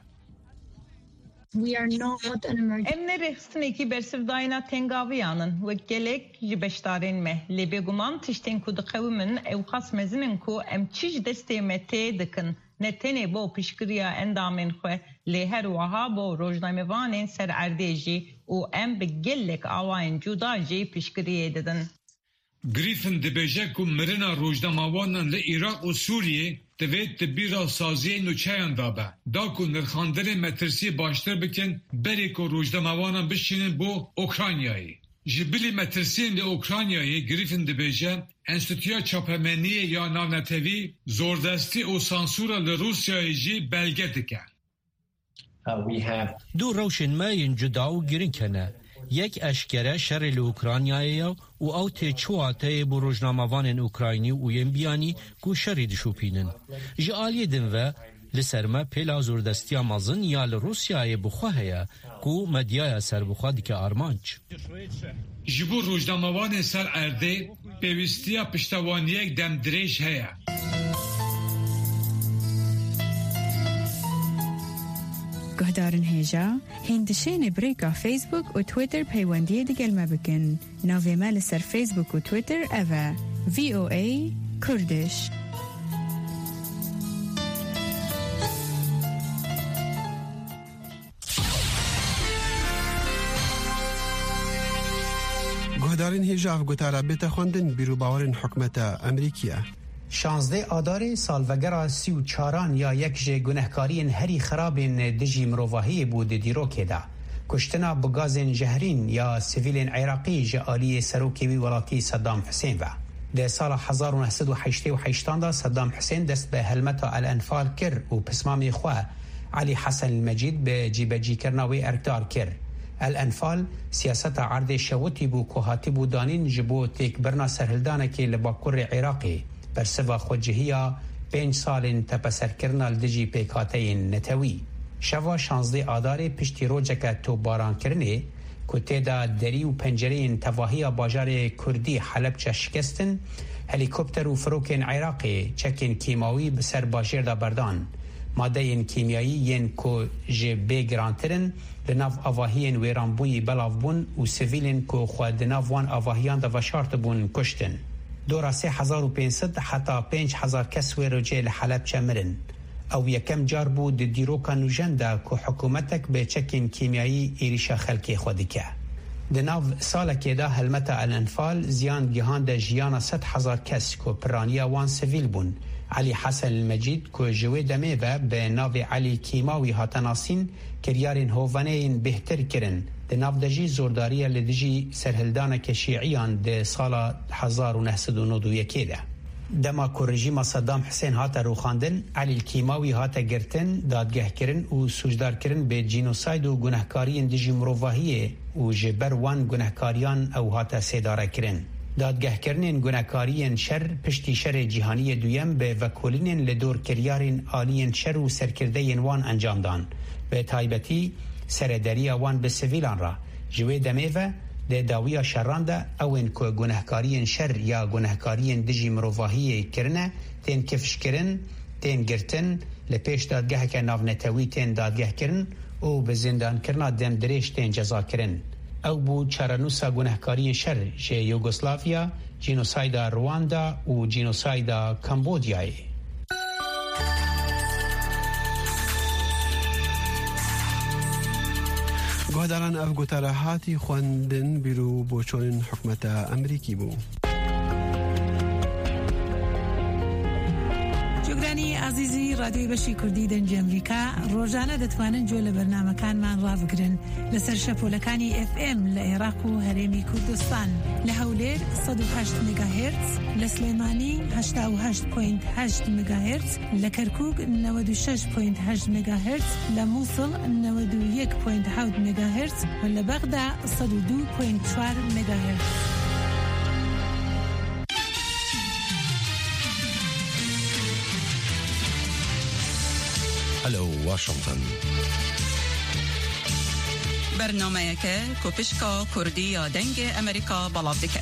Em ne rêxistinekî bersivdayîna tengaviyanin wek gelek ji beşdarên me. Lê bêguman tiştên ku dixewimin ew xas mezin ku em çi ji destê me tê dikin. Ne tenê bo piştgiriya endamên xwe lê her wiha bo rojnamevanên ser erdê jî û em bi gelek awayên cuda jî piştgiriyê didin. Grîfin dibêje ku mirina rojnamevanan li Iraq û Sûriyê divêt di bîra saziyê nûçeyan da be. Da ku nirxandirên metirsî baştir bikin berê ku rojnamevanan bişînin bo Ukraynayê. Ji bilî metirsiyên li Ukraynayê grîfin dibêje Enstitûya Çapemeniyê ya Navnetewî zordestî û sansûra li Rusyayê jî belge dike. دوو ڕەوشنمەیەن جودا و گرنگکەنە یەک ئەشکەرە شەڕی لە ئوکرانیایە و ئەو تێچواتەیە بۆ ڕۆژنامەوانên ئوکراینی و یên بیانی ku şerê dişûpînin. Ji aliyê din ve li ser me pêla zordestiya mezin ya li Rusyayê bixwe heye ku medyaya serbixwe dike armanc. Ji bo rojnamevanên ser erdê pêwîstiya piştewaniyek demdirêj heye. Guhdarin hêja hêndişênê birêka Facebook û Twitter peywendiyê digelme bikin. Navê me li ser Facebook û Twitter ev e V O A Kurdiş. guhdarên hêja gotara bêta xwendin bîrûbawerên hikûmeta Amerîkî. شانزده آدار سالوگرا سی و چاران یا یک جه گنهکارین هری خرابین دجی مروواهی بود دیروکه دا. کشتنا بگازین جهرین یا سیویلین عراقی جه آلی سروکیوی ولاتی صدام حسین و. ده سال هزار و نهصد و هشتاد و هشت دا صدام حسین دست به هلمتا الانفال کر و پسمامی خواه علی حسن المجید به جیبجی کرناوی ارکتار کر. الانفال سیاست عرض شوتی بو کوهاتی بو دانین جبو تیک برنا سرهلدانه که لباکور عراقی برسوا خوجهیا پنج سالین تپسرکرنا لدجی پیکاتین نتوی. شوا شانزده آدار پشتی روجک تو باران کرنه که تیدا دری و پنجرین تواهی باجار کردی حلب چه شکستن هلیکوپتر و فروکین عراقی چکین کیماوی بسر باجر دا بردان. ماده این کیمیایی ین که جه بگرانترن لناف آواهین ویرانبوی بلاف بون و سیویلین که خواه دناف وان آواهیان دا وشارت بون کشتن. دورا سه هزار و پینصد حتی پنج هزار کس و رجال حلب چمرن. او یکم جار بود دیروکا نوجنده که حکومتک به چکین کیمیایی ایریشا خلکی خودی که. دناو سال که دا هلمت الانفال زیان گیهان دا جیانا ست هزار کس که پرانیا وان سویل بون. علی حسن المجید که جوی دمه و به ناو علی کیماوی هاتناسین کریارین هوانین بهتر کرن. ده نافدجی زورداری لدجی سرهلدان که شیعیان ده سال هزار و نهصد و نود و یک ده. دما که رژیم صدام حسین هات روخاندن علی کیماوی هات گرتن دادگه کرن و سوجدار کرن به جینوساید و گناهکاری دجی مروواهیه و جبر وان گناهکاریان او هات سیداره کرن. دادگه کردن گناهکاری شر پشتی شر جهانی دویم به وکولین لدور کریارین آلین شر و سرکرده وان انجام دان. به تایبتی سرداری وان به سویلان را جوی دمیوه ده داویا شران ده اوین که گناهکاری شر یا گناهکاری دجی مروواهی کرنه تین کفش کرن تین گرتن لپیش دادگه که ناونتوی تین دادگه کرن او به زندان کرنا دم دریش تین جزا کرن. او بو چرانوسا گناهکاری شر جه یوگسلاویا، جینوسایدا رواندا و جینوسایدا کمبودیای. گهداران اف گوتاره هاتی خواندن بیرو بوچون حکمت امریکی بو. جوگرانی عزیزی رادیوی بشی کردی دنج امریکا روزانه دتوانن جول برنامه کان من رافگرن لسر شپولکانی اف ام لعراق و هرمی کردستان لحولیر صد و هشت مگاهرتز لسلیمانی هشتاد و هشت ممیز هشت مگاهرتز لکرکوک نود و شش ممیز هشت مگاهرتز لموصل نود و یک ممیز هفت مگاهرتز و لبغداد صد و دو ممیز چهار مگاهرتز. هلو واشنطن برنامه که کوپشکا کردی یا دنگ امریکا بلاف دکه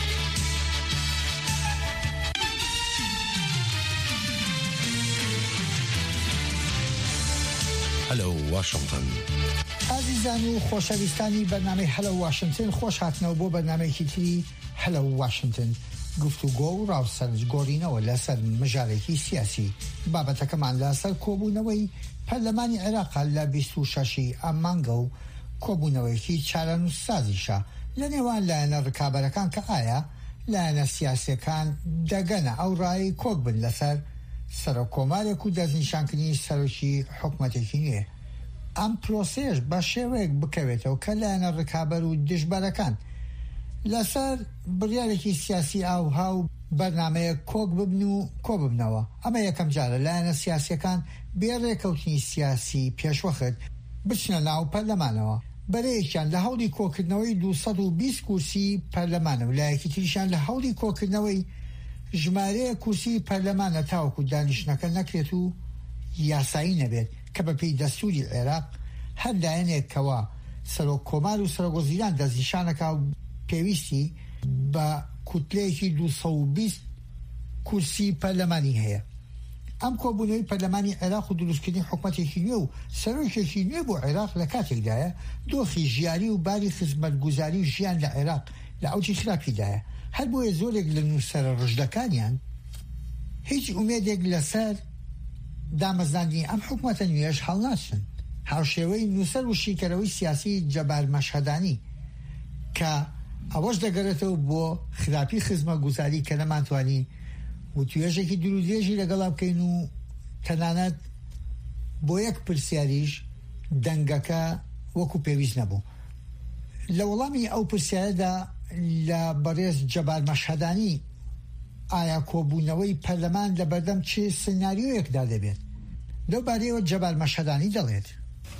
هلو واشنطن عزیزان و خوشویستانی برنامه هلو واشنطن خوش هاتنو بو برنامه کتری هلو واشنطن گفتگو و راوسەرجگۆڕینەوە لەسەر مژارێکی سیاسی بابەتەکەمان لەسەر کۆبوونەوەی پەرلەمانی عێراق لە بیست و شەشی ئەم مانگە و کۆبوونەوەیەکی چارەنووسسازیشە لە نێوان لایەنە ڕکابەرەکان کە ئایا لایەنە سیاسیەکان دەگەنە ئەو ڕای کۆک بن لەسەر سەرۆکۆمارێک و دەستنیشانکردنی سەرۆکی حکوومەتێکی نوێ. ئەم پرۆسەیەش بە شێوەیەک بکەوێتەوە کە لایەنە ڕکابەر و دژبەرەکان لەسەر بڕیارێکی سیاسی ئاوها و بەرنامەیە کۆک ببن و کۆ ببنەوە. ئەمە یەکەم جارە لایەنە سیاسیەکان بێ ڕێکەوتنی سیاسی پێشوەخت بچنە ناو پەرلەمانەوە. بەرەیەکیان لە هەوڵی کۆکردنەوەی دووسەد و بیست کورسی پەرلەمانە و لایەکی تریشان لە هەوڵی کۆکردنەوەی ژمارەیە کورسی پەرلەمانە تاوەکو دانیشتنەکە نەکرێت و یاسایی نەبێت کە بەپێی دەستوری عێراق هەر لایەنێکەوە سەرۆک کۆمار و سەرۆکوەزیران دەستنیشانەکە و پێویستی بە کوتلەیەکی دووسەد و بیست کورسی پەرلەمانی هەیە. ئەم کۆبوونەوەی پەرلەمانی عێراق و دروستکردنی حکومەتێکی نوێ و سەرۆکێکی نوێ بۆ عێراق لە کاتێکدایە دۆخی ژیانی و باری خزمەتگوزاری و ژیان لە عێراق لە ئەوجی خراپیدایە. هەر بۆیە زۆرێک لە نووسەرە ڕژدەکانیان هیچ ئومێدێک لەسەر دامەزاندنی ئەم حکومەتە نوێش هەڵناچن. هاوشێوەی نووسەر و شیکەرەوەی سیاسی جەبار مەشهەدانی کە ئەوەش دەگەرێتەوە بۆ خراپی خزمەتگوزاری کە نەمانتوانی و توێژێکی درودێژی لەگەڵا بکەین و تەنانەت بۆ یەک پرسیاریش دەنگەکە وەکو پێویست نەبوو. لە وەڵامی ئەو پرسیارەدا لە بەڕێز جەبار مەشهەدانی ئایا کۆبوونەوەی پەرلەمان لە بەردەم چه سناریۆیەکدا دەبێت؟ لەو بارەیەوە جەبار مەشهەدانی دەڵێت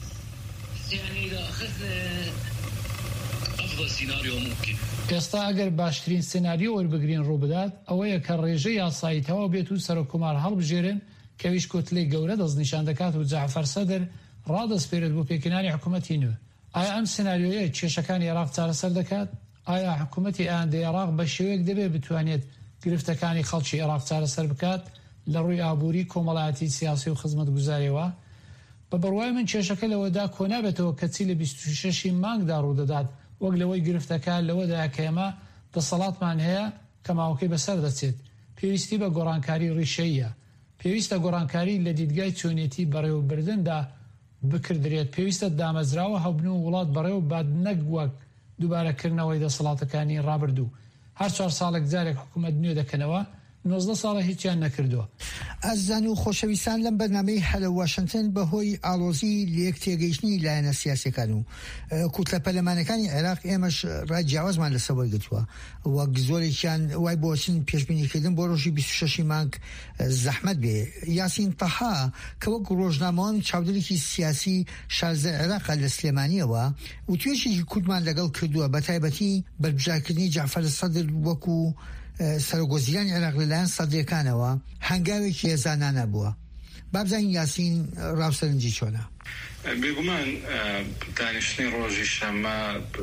ئێستا ئەگەر باشترین سناریۆ وەربگرین ڕووبدات ئەوەیە کە ڕێژەی یاسایی تەواو بێت و سەرۆکومار هەڵبژێرن کەویش کۆتلەی گەورە دەستنیشان دەکات و جەعفەر سەدر ڕادەسپێرێت بۆ پێکهێنانی حکوومەتی نوێ. ئایا ئەم سناریۆیە کێشەکانی عێراق چارەسەر دەکات؟ ئایا حکوومەتی ئایندەی عێراق بە شێوەیەک دەبێت بتوانێت گرفتەکانی خەڵکی عێراق چارەسەر بکات لە ڕووی ئابووری کۆمەڵایەتی سیاسی و خزمەتگوزاریەوە؟ بە بڕوای من کێشەکە لەوەدا کۆنابێتەوە کەچی لە بیست و شەشی مانگدا ڕوودەدات وەک لەوەی گرفتەکە لەوەدا کە ئێمە دەسەڵاتمان هەیە کە ماوەکەی بەسەر دەچێت. پێویستی بە گۆڕانکاری ڕیشەیە، پێویستە گۆڕانکاری لە دیدگای چۆنیەتی بەڕێوەبردندا بکردرێت، پێویستە دامەزراوە هەبن و وڵات بەڕێوە باد نەک وەک دووبارەکردنەوەی دەسەڵاتەکانی ڕابردوو. هەر چوار ساڵێک جارێک حکوومەت نوێ دەکەنەوە نۆزدە ساڵە هیچیان نەکردووە. ئەزان و خۆشەویستان لەم بەرنامەی هەلە واشنگتن بەهۆی ئاڵۆزی لەیەک تێگەیشتنی لایەنە سیاسیەکان و کوتلە پەرلەمانەکانی عێراق ئێمەش ڕاجیاوازمان لەسەوەی گرتووە وەک زۆرێکیان وای بۆچین پێشبینیکردن بۆ ڕۆژی بیست و شەشی مانگ زەحمەت بێ. یاسین تەها کە وەک ڕۆژنامەوان چاودێرێکی سیاسی شارزە عێراقا لە سلێمانیەوە و توێژێکی کوردمان لەگەڵ کردووە بە تایبەتی بەربژارکردنی جەعفەر سەدر وەکو سەرۆکوەزیرانی عێراق لەلایەن سەدرەکانەوە هەنگاوێکی هێزانانە بووە. بابزانین یاسین ڕاوسەرنجی چۆنە؟ بێگومان دانیشتنی ڕۆژی شەمە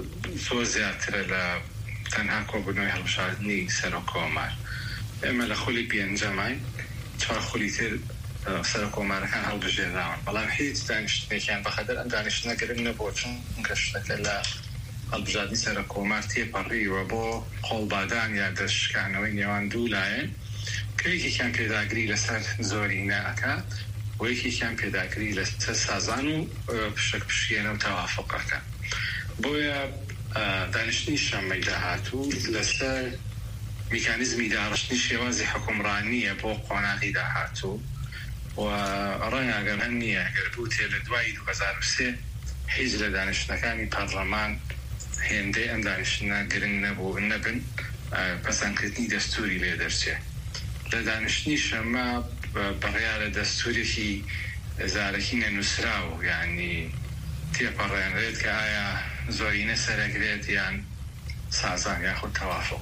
زۆر زیاترە لە تەنها کۆبوونەوەی هەڵبژاردننی سەرۆکۆمار. ئێمە لە خولی پێنجەمای چوار خولی تر سەرۆکۆمارەکان هەڵبژێراون، بەڵام هیچ دانیشتنێکیان بەخەدەر ئەم دانیشتنە گرنگ نەبووە چونکە شتەکە لە هەڵبژاردننی سەرۆکۆمار تێپەڕیوە بۆ قۆڵبادان یا دەشکانەوەی نێوان دوو لایەن کە یەکێکیان پێداگری لەسەر زۆرینە ئەکات و یەکێکیان پێداگری لەسەر سازان و پشک پشکێنە و تەوافقەکە. بۆیە دانیشتنی شەمەی داهاتوو لەسەر میکانیزمی داڕشتنی شێوازی حکومڕانیە بۆ قۆناغی داهاتوو و ڕەنگە ئەگەر هەن نییە ئەگەر بوتێ لە دوای دوو هەزار و سێ هیچ لە دانیشتنەکانی پەرلەمان هێندەی ئەم دانیشتنە گرنگ نەبوو نەبن پەسەندکردنی دەستوری لێ دەرچێت. لە دانیشتنی شەمە بەڕیارە دەستورێکی زارەکی نەنووسراوە یعنی تێپەڕێنرێت کە ئایا زۆرینە سەرەگرێت یان سازان یاخود تەوافق.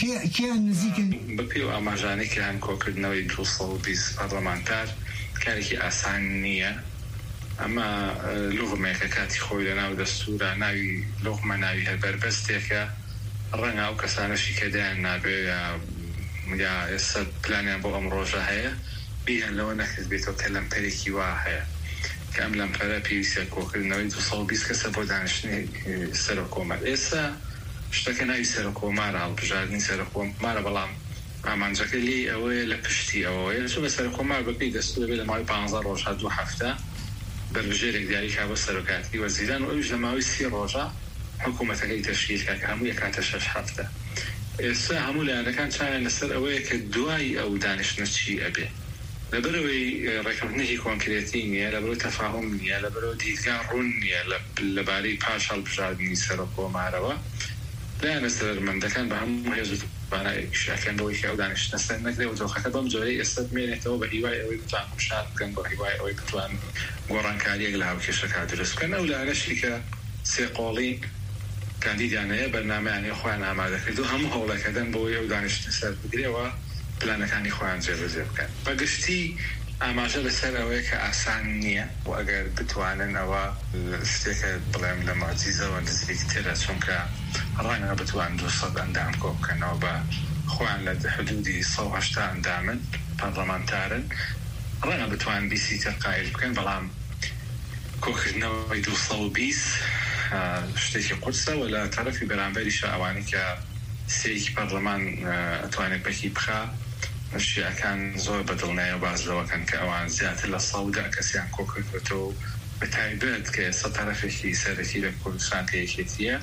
بەپێ و ئاماژانەی کە هەن کۆکردنەوەی دووسەد و بیست پەرلەمانتار کارێکی ئاسان نییە. ئەمە لوغمێکە کاتی خۆی لە ناو دەستورە ناوی لوغمە ناوی هەربەربەستێکە ڕەنگە ئەو کەسانەشی کە دایان نابێ یا ئێستا پلانیان بۆ ئەم ڕۆژە هەیە بیان لەوە نەکرد بێتەوە کە لەمپەرێکی وا هەیە کە ئەم لەمپەرە پێویستە کۆکردنەوەی دووسەد و بیست کەسە بۆ دانیشتنی سەرۆکۆمار. ئێستا شتەکە ناوی سەرۆکۆمارە هەڵبژاردننی سەرۆکۆمارە بەڵام ئامانجەکە لێ ئەوەیە لە پشتی ئەوەیە چۆن بە سەرۆکۆمار بەپێی دەستور بێت لە ماوەی پانزە ڕۆژ هەر دوو هەفتە بەربژێرێک دیاریکا بە سەرۆکاتی وەزیران و ئەوش لە ماوەی سی ڕۆژە حکوومەتەکەی تەشکیلکە کە هەموو یەکاتە شەش هەفتە. ئێستا هەموو لایەنەکان چایان لەسەر ئەوەیە کە دوای ئەو دانیشتنە چی ئەبێ لەبەرەوەی ڕێکەوتنێکی کۆنکرێتی نییە، لەبەرەوەی تەفاهم نییە، لەبەرەوەی دیدگا ڕوون نییە لەبارەی پاش هەڵبژاردننی سەرۆکۆمارەوە لا نسر من دكان بهم هيزو بنا شكل بوي كأو دانش نسر نكده وتوخك بام جوري استثمينه تو بهواي أو بتوان مشان كان بهواي أو بتوان قران كاري أغلى وكشركة درس كان أولا نشيك سيقولين كان دي يعني برنامج يعني إخوان ما ذكر دو هم هولا كدن بوي أو دانش نسر بقريوا بلان كان إخوان جاب جاب كان بقشتي أما جل سر كأسانية وأجر بتوانن أو استيك بلام لما عزيزة ونزيك ترى شونك رانا بتوان دوصد أندام كوب كانوا با خوان لد حدودي صوهشتا أندامن برلمانتارن رانا بتوان بيسي تقايل كان بلام كوخنا ويدو صوبيس شتيك قدسة ولا تعرفي برامبري شاواني كسيك برلمان أتوانك بكي بخا الشيء كان زور بدلنا وبعض لو كان كأوان زيادة للصودة كسيان كوكتو بتعبد كستعرف في سرتي لكل شان كيكتية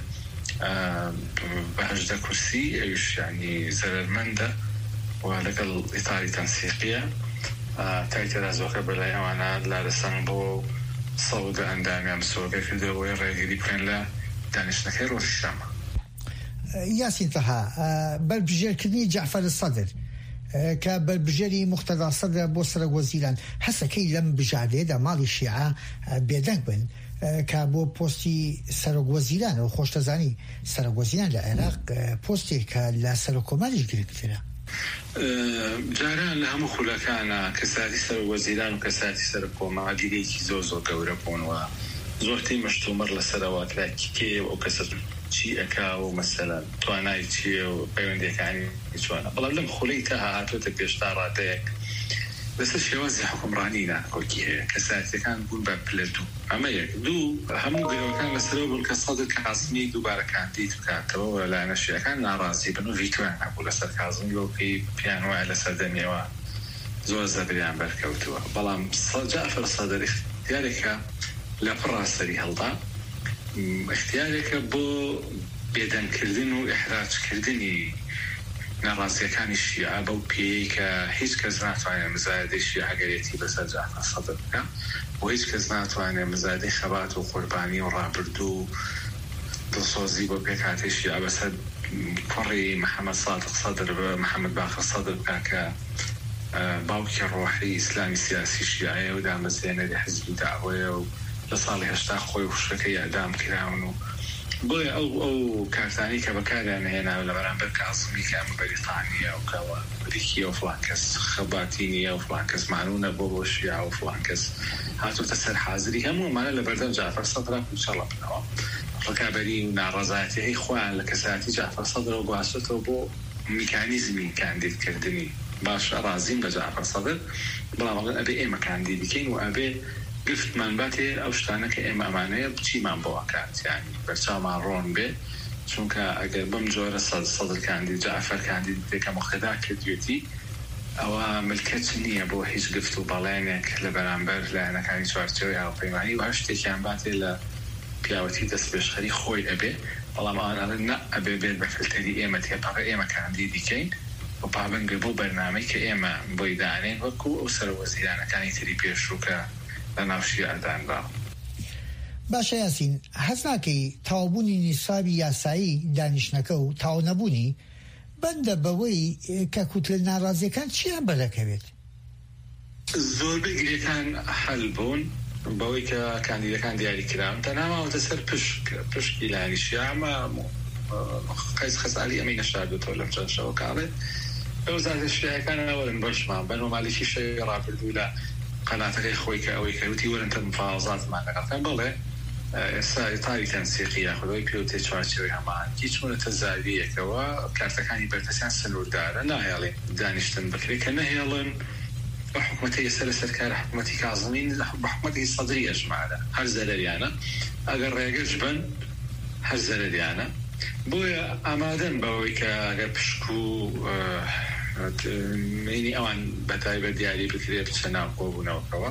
بهجد كرسي إيش يعني زر مندة ولك الإطار تنسيقية تايتر زوجة بلاي أوانا لا رسنبو صودة عندما يمسوق في دوي رجلي كان لا دانش نكير والشام ياسين طه بل بجير كني جعفر الصدر كبربجري مقتدى صدر بوسر وزيران حسا كي لم بجعده دا مالي الشيعة بيدنك بن كابو بوستي سرق وزيران وخوش تزاني سرق وزيران لعراق بوستي كلا سرقو ماليش قريب كثيرا جاران لهم خلاكانا كساتي سرق وزيران وكساتي سرقو ما ديليكي زوزو قوربون وزورتي مشتومر لسروات لكي كي وكسر شيء أكاو مثلا تواناي شيء وبيوندي كاني شوانا والله لم خليتها هاتوتك اشتاراتك بس الشيء وزي حكمرانينا كوكيه كساتي كان بقول ببلدو أما يكدو هم قالوا كان مسلوب الكصادق كعزمي دوباره كان ديتو كاتبه ولا أنا شيء كان ناراضي بنو فيتوان أقول أصلا كعزمي لو في بيانو على سدني و زوز بريان بركوتوا بلام جعفر الصدر اختيارك لفراسري هالضا اختيارك بو بيدن كردن وإحراج كردني نراسي كان الشيعة بو بيك هيج كزنات وانا مزايد الشيعة قريتي بس جعفر الصدر وهيج كزنات وانا مزايد خبات وقرباني ورابردو دلصوزي بو بيك هاتي الشيعة بس كوري محمد صادق صدر محمد باقر صدر كاكا باوكي الروحي إسلامي سياسي الشيعي ودام الزينة لحزب دعوة لصالح اشتاق خوي وشركي اعدام كراونو بوي او او كارثاني كبكاري انا هنا ولا برام بركة عصمي كام بريطانيا وكوا بريكيا وفلانكس خباتينيا وفلانكس معنونة بوبو الشيعة وفلانكس هاتو تسر حاضري همو معنا لبردن جعفر صدرك ان شاء الله بنوا ركابري ونعرضاتي هي خوان لكساتي جعفر صدر وقواسته بو ميكانيزمي كان دي كردني باش رازين بجعفر صدر بلا والله ابي اي مكان دي بكين وابي قلت من باتي أو شتانك إما أمانية بشي من بواكات يعني برشا معرون به چونك أجر بمجور الصد صدر كان دي جعفر كان دي ديك مخدع كديوتي أو ملكت نية بو هيج قفتو بالينك لبرامبر لأنا كان يشوارتوي أو قيماني وهشتي كان باتي لبياوتي دس بشخري خوي أبي والله ما أنا لنا أبي بيت بفلتدي إيمة تيبقى إيمة كان دي دي كين وبابن قبو برنامج كإيمة بويدانين وكو أسر وزيرانا كان يتري بيشروكا لنفشي أدان با باشه یاسین حسناکی تاوبونی نصابی یاسایی دانشنکه و تاو نبونی بنده بوی که کتل نارازی کن چی هم بلکوید؟ زور بگیری کن حل بون بوی که کندیده کن دیاری کرام تنها ما متسر پشک پشکی لانی شیعه ما قیس خسالی امین شاردو طولم چند شو کاره بوزارت الشیعه کن اولن برش ما بنو مالکی شیعه را بردولا قناتك خويك أو يكوتي ولا أنت مفاوضات معنا كان بالله إطاري تنسيقي يأخذ بيوتي شوارشوي همان كيشون تزايدية كوا كارتكاني برتسان سنور دارا نهيالين دانشتن بكري كنهيالين وحكمتي سلسل كار حكمتي كاظمين بحكمتي صدرية جماعة هر زلاليانا أقر ريقجبن هر زلاليانا بويا أمادن بويك أقر بشكو مینی آن بتای بدیاری بکری بسنام قوبنا وكوا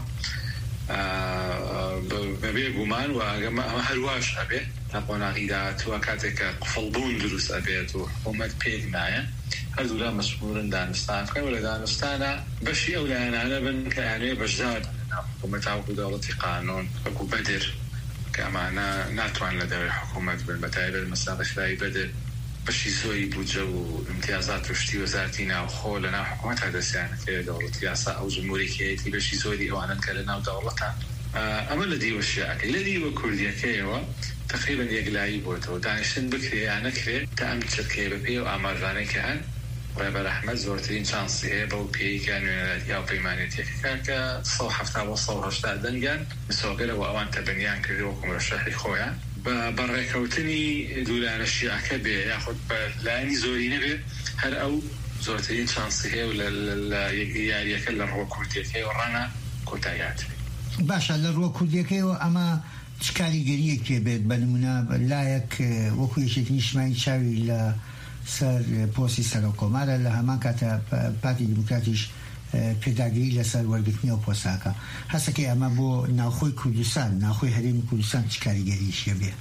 ببي گمان و اگر هرواش ابي تقونا غيدات وكاتك قفلبون دروس ابيت وحكومه بيدنايا هذول مسؤولين دانستان ولا دانستانا بشي اولا انا بن يعني بجداد حكومه تعود دوله قانون اكو بدر كما انا ناتوان لدى الحكومه بالمتايب المساغ لا بدر بەشی زۆری بودجە و امتیازات پشتی وەزارەتی ناوخۆ لە ناو حکوومەتە دەستیانەکرێت دەوڵەتی یاسا ئەو جمهوریەتی بەشی زۆری ئەوانن کە لە ناو دەوڵەتە ئەمە لە دیوە شیعەکەی لە دیوە کوردیەکەیەوە تقریبا یەکلایی بۆتەوە دانیشتن بکرێ یا نەکرێت تا ئەم چرکەیە بەپێ و ئاماژانەی کە هەن ڕێبەر ئەحمەد زۆرترین چانسی هەیە بەو پێیکە نوێنەرەتی یا پەیمانێتیەکە کە سەد و هەفتاد بۆ سەد و هەشتاد دەنگیان مسۆگەرەوە ئەوان تەبەنیان کردەوە کومرەشەحی خۆیان بە ڕێکەوتنی دوولانە شیعەکە بێ یاخود بە لایەنی زۆری نەبێ هەر ئەو زۆرترین چانسی هەیە و لە یاریەکە لە ڕۆ کوردیەکەی و ڕەنە کۆتاییات باشە لە ڕۆ کوردیەکەیەوە ئەمە چ کاریگەریەک پێ بێت بە نمونە لایەک وەکو یەکێتی نیشتیمانی چاوی لە سەر پۆستی سەرۆکۆمارە لە هەمان کاتە پارتی دیموکراتیش پێداگیری لەسەر وەرگرتنی و پۆساکە هەستەکەی ئەمە بۆ ناوخۆی کوردستان ناوخۆی هەرێمی کوردستان چ کاریگەریشیە بێ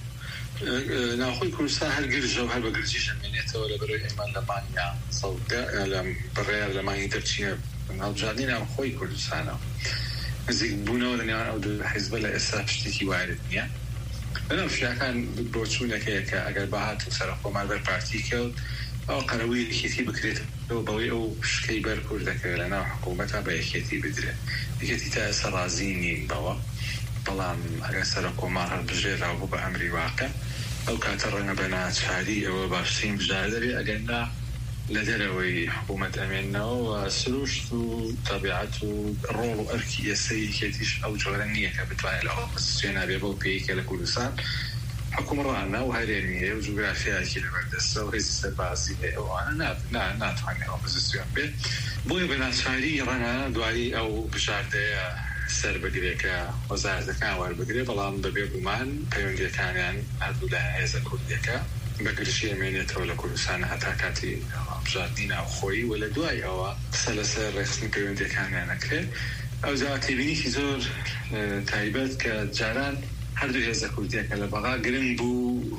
ناوخۆی کوردستان هەر گرژە و هەر بە گرجی ژەمێنێتەوە لە بەرەوەی ئێمە لەمانیا سەودە بڕێار لەمانی دەرچینە ناوجاردنی ناوخۆی کوردستانەوە نزیک بوونەوە لە نێوان ئەو دوو حیزبە لە ئێستا شتێکی وارد نییە لەناو شیعەکان بۆ چوونەکەیە کە ئەگەر بەهات و سەرۆکۆمار بەر پارتی کەوت ئەو قەرەوەی یەکێتی بکرێتەوە بەوەی ئەو شکەی بەر کوردەکە لە ناو حکوومەتە بە یەکێتی بدرێت یەکێتی تا ئێستا ڕازی نین بەوە بەڵام ئەگەر سەرۆکۆمار هەڵبژێراوە بوو بە ئەمری واقع ئەو کاتە ڕەنگە بە ناچاری ئەوە باشترین بژار دەبێت ئەگەندا لە دەرەوەی حکوومەت ئەمێنەوە سروشت و تەبیعەت و ڕۆڵ و ئەرکی ئێستای یەکێتیش ئەو جۆرە نییە کە بتوانێت لە ئۆپۆزیسیۆن بێ بەو پێیکە لە کوردستان حکومڕانە و هەرێمی هەیە و جوگرافیایەکی لەبەردەستە و هێزی سەربازی هەیە ئەوانە ناتوانێت ئۆپۆزیسیۆن بێت بۆیە بە ناچاری ڕەنگە دوایی ئەو بژاردەیە سەر بگرێکە وەزارەتەکان وەربگرێ بەڵام بەبێ گومان پەیوەندیەکانیان هەردوو لە هێزە کوردیەکە بەگرشی ئەمێنێتەوە لە کوردستانە هەتا کاتی بژاردنی ناوخۆیی و لە دوای ئەوە قسە لەسەر ڕێخستنی پەیوەندیەکانیان نەکرێت ئەو جا تێبینیکی زۆر تایبەت کە جاران هەردوو هێزە کوردیەکە لە بەغا گرنگ بوو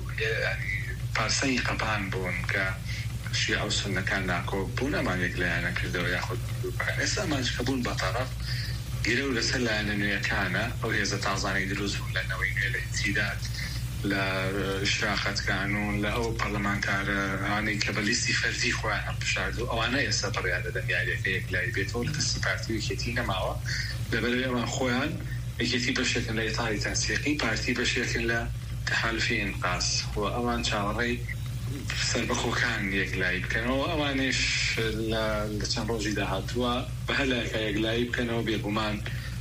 پارسەی قەپان بوون کە شیعە و سوننەکان ناکۆک بوون ئەمانێک لایەنە کردەوە یاخود ئێستا ئەمانش کە بوون بەتەڕەف گیرە و لەسەر لایەنە نوێیەکانە ئەو هێزە تازانەی دروست بوون لەنەوەی نوێ لە ئینتیداد لە شراقەتکان و لە ئەو پەرلەمانتارانەی کە بە لیستی فەرزی خۆیان هەڵبژارد و ئەوانە ئێستا بڕیان دەدەن یاریەکە یەکلایی بێتەوە لە دەستی پارتی و یەکێتی نەماوە لەبەرەوەی ئەوان خۆیان یەکێتی بەشێکن لە ئیتاڵی تەنسیقی پارتی بەشێکن لە تەحالفی ئینقاس و ئەوان چاوەڕێی سەربەخۆکان یەکلایی بکەنەوە ئەوانش لە چەند ڕۆژی داهاتووە بە هەلایەکە یەکلایی بکەنەوە بێگومان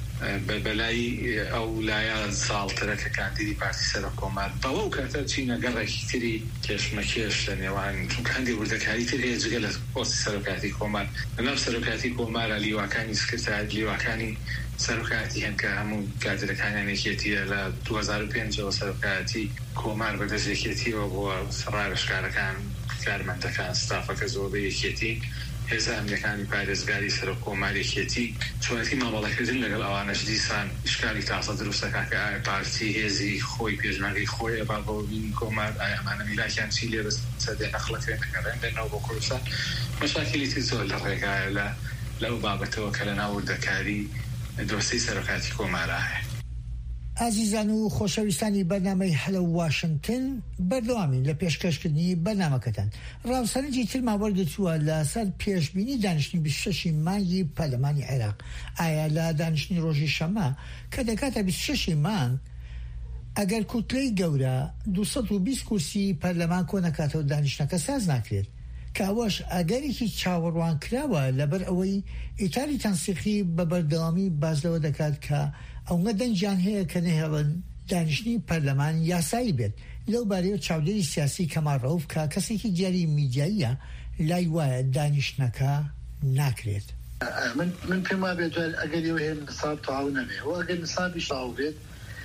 بەلای ئەو لایە ساڵترە کە کاندیدی پارتی سەرۆکۆمار بەوە و کاتە چینە گەڕێکی تری کێشمەکێش لە نێوان چونکە هەندێک وردەکاری تر هەیە جگە لە پۆستی سەرۆکاتی کۆمار لەناو سەرۆکاتی کۆمارە لیواکانی سکرتایەت لیواکانی سەرۆکاتی هەن کە هەموو کادرەکانیان یەکێتیە لە دوو هەزار و پێنجەوە سەرۆکاتی کۆمار بەدەست یەکێتیەوە بۆ ڕایشکارەکان کارمەندەکان ستافەکە زۆر بە یەکێتی هێزە ئەمریکانی پارێزگاری سەرۆک کۆمارێکێتی چۆنەتی مامەڵەکردن لەگەڵ ئەوانەش دیسان شکاری تاسە دروستەکە کە ئایا پارتی هێزی خۆی پێشمەرگەی خۆی ئەبا بۆ بینی کۆمار ئایا ئەمانە میراکیان چی لێ بەسەدێ نەخڵەکرێنەکەڕێن دێنەوە بۆ کوردستان مەشاکلی تر زۆر لە ڕێگایە لە لەو بابەتەوە کە لە ناو وردەکاری دۆستی سەرۆکاتی کۆمارە هەیە. ئازیزان و خۆشەویستانی بەرنامەی هەلە واشنگتن بەردەوامین لە پێشکەشکردنی بەرنامەکەتان ڕاوسەرنجی ترما وەرگرتووە لەسەر پێشبینی دانیشتنی بیست و شەشی مانگی پەرلەمانی عێراق ئایا لە دانیشتنی ڕۆژی شەمە کە دەکاتە بیست و شەشی مانگ ئەگەر کوتلەی گەورە دووسەد و بیست کورسی پەرلەمان کۆ نەکاتەوە دانیشتنەکە ساز ناکرێت کە ئەوەش ئەگەرێکی چاوەڕوان کراوە لەبەر ئەوەی ئیتالی تەنسیقی بە بەردەوامی بازلەوە دەکات کە ئەوە دەنجیان هەیە کە نەهێڵن دانیشتنی پەرلەمان یاسایی بێت لەو بارەیە چاودێری سیاسی کەمال ڕەوف کە کەسێکی دیاری میدیاییە لای وایە دانیشتنەکە ناکرێت. من من پێم وابێت ئەگەر ئەوە هێن نساب تەواو نەبێ و ئەگەر نسابیش تەواو بێت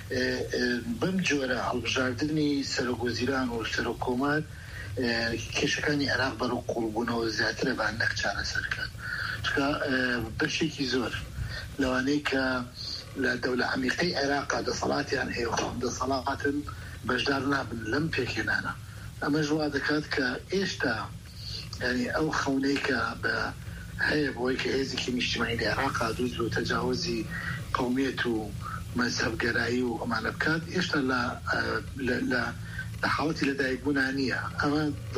بەم جۆرە هەڵبژاردننی سەرۆکوەزیران و سەرۆکۆمار کێشەکانی عێراق بەرەو قوڵبوونەوە زیاترە بە هەندێک چارەسەرکات چکە بەشێکی زۆر لەوانەیە کە لە دەولە عەمیقەی عێراقا دەسەڵاتیان هەیە دەسەڵاتن بەشدار نابن لەم پێکهێنانە ئەمە ژوا دەکات کە ئێشتا ینی ئەو خەونەی کە بە هەیە بۆی کە هێزێکی نیشتیمانی لە عێراقا دروست بوو تەجاوزی قەومیەت و مەزهەبگەرایی و ئەمانە بکات ئێشتا لە لە لە حاڵەتی لەدایکبوونان نییە ئەمە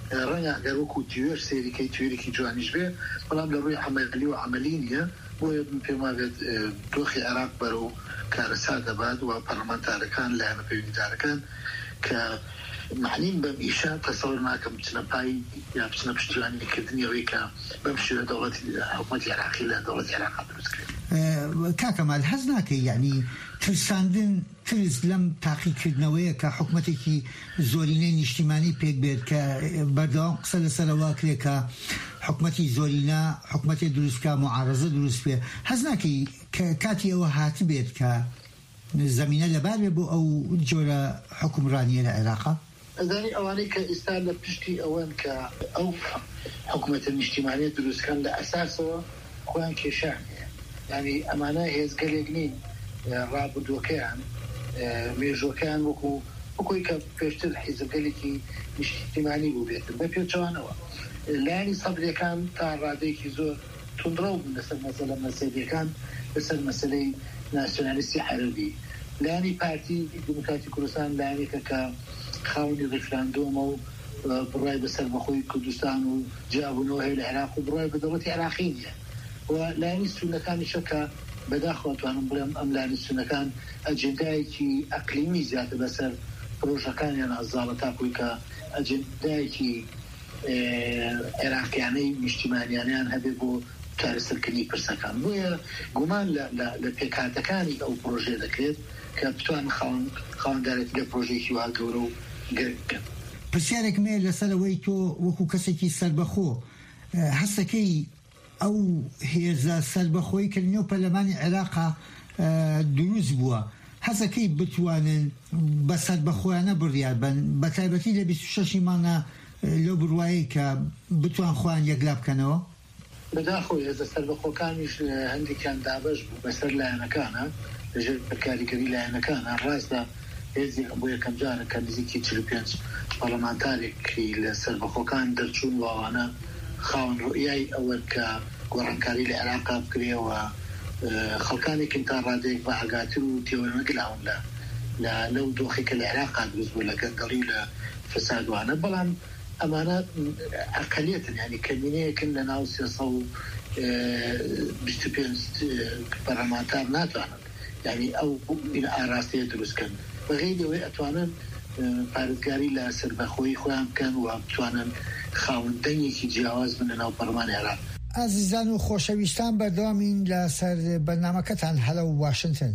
ڕەنگە ئەگەر وەکو تیوێر سێریکەی توێرێکی جوانیش بێ بەڵام لە ڕووی عملی و عملی نییە بۆیە پێم وابێت دۆخی عێراق بەرەو کارەسا دەبات و پەرلەمانتارەکان لایەنە پەیوەندیدارەکان کە معنیم بەم ئیشە تەسەوڕ ناکەم بچنە پای یا بچنە پشتیوانیکردنی ئەوەی کە بەم شێوە دەوڵەتی حکوومەتی عێراقی لە دەوڵەتی عێراق دروستکرێت. کاکەمال حەز ناکەی یعنی ترساندن ترس لەم تاقیکردنەوەیە کە حکوومەتێکی زۆرینەی نیشتیمانی پێک بێت کە بەردەوام قسە لەسەرەوە کرێ کە حکوومەتی زۆرینە حکوومەتی دروستکە معارەزە دروست پێ حەز ناکەی کە کاتی ئەوە هات بێت کە زمینە لەبار بێ بۆ ئەو جۆرە حکومڕانیە لە عێراقا؟ ئەزانی ئەوانەی کە ئێستا لە پشتی ئەوەن کە ئەو حکوومەتە نیشتیمانیە دروستکەن لە ئەساسەوە خۆیان کێشان هەیە یعنی ئەمانە هێزگەلێک نین ڕابردووەکەیان مێژوەکەیان وەکو وەکوی کە پێشتر حیزبگەلێکی نیشتیمانی بوو بێتن بە پێچوانەوە لایانی سەبرەکان تا ڕادەیەکی زۆر توندڕە بوون لەسەر مەسەلە مەسەلەکان لەسەر مەسەلەی ناسیۆنالیستی عەرەبی لایانی پارتی دموکراتی کوردستان لایەنێکە کە خاوەنی ڕیفراندۆمە و بڕای بەسەر بەخۆی کوردستان و جیابوونەوە هەیە لە عێراق و بڕای بە دەوڵەتی عێراقی نییە و لایانی سونەکانیشە کە بەداخەوەتوانم بڵێم ئەم لایانی سونەکان ئەجێندایەکی ئەقلیمی زیاتر بەسەر پرۆژەکانیان ئەزاڵە تاکوی کە ئەجێندایەکی عێراقیانەی نیشتیمانیانیان هەبێ بۆ چارەسەرکردنی پرسەکان بۆیە گومان لە پێکاتەکانی ئەو پرۆژێ دەکرێت کە بتوان خاوەندارێتی لە پرۆژێکی وا گەورە و گرنگکەن. پرسیارێک مێ لەسەرەوەی تۆ وەکو کەسێکی سەربەخۆ هەستەکەی ئەو هێزە سەربەخۆی کردنەوە پەرلەمانی عێراقا دروست بووە هەزەکەی بتوانن بە سەربەخۆیانە بڕیار بن بە تایبەتی لە بیست و شەشی مانگە لەو بڕوایی کە بتوان خۆیان یەکلا بکەنەوە؟ بەداخۆی هێزە سەربەخۆکانیش هەندێکیان دابەش بوو بەسەر لایەنەکانە لەژێر کاریگەری لایەنەکانە ڕاستە هێزی بۆ یەکەم جارە کە نزیکی چل و پێنج پەرلەمانتارێکی لە سەربەخۆکان دەرچوون و ئەوانە خاوەن ڕوئیای ئەوەن کە گۆڕانکاری لە عێراقا بکرێەوە خەڵکانێکن تا ڕادەیەک بە ئاگاتر و تێوەمەگلاون لە لە لەو دۆخی کە لە عێراقا دروست بوو لە گەنگەڵی لە فسادوانە بەڵام ئەمانە ئەقەلیەتن ینی کەمینەیەکن لە ناو سێسە و بیست و پێنج پەرلەمانتار ناتوانن ینی ئەو ئاراستەیە دروستکەن بەغێری ئەوەی ئەتوانن پارێزگاری لە سەربەخۆیی خۆیان بکەن و بتوانن خاوەندەنگێکی جیاواز بن لە ناو پەرلەمانی عێراق. ئازیزان و خۆشەویستان بەردەوامین لەسەر بەرنامەکەتان هەلە و واشنگتن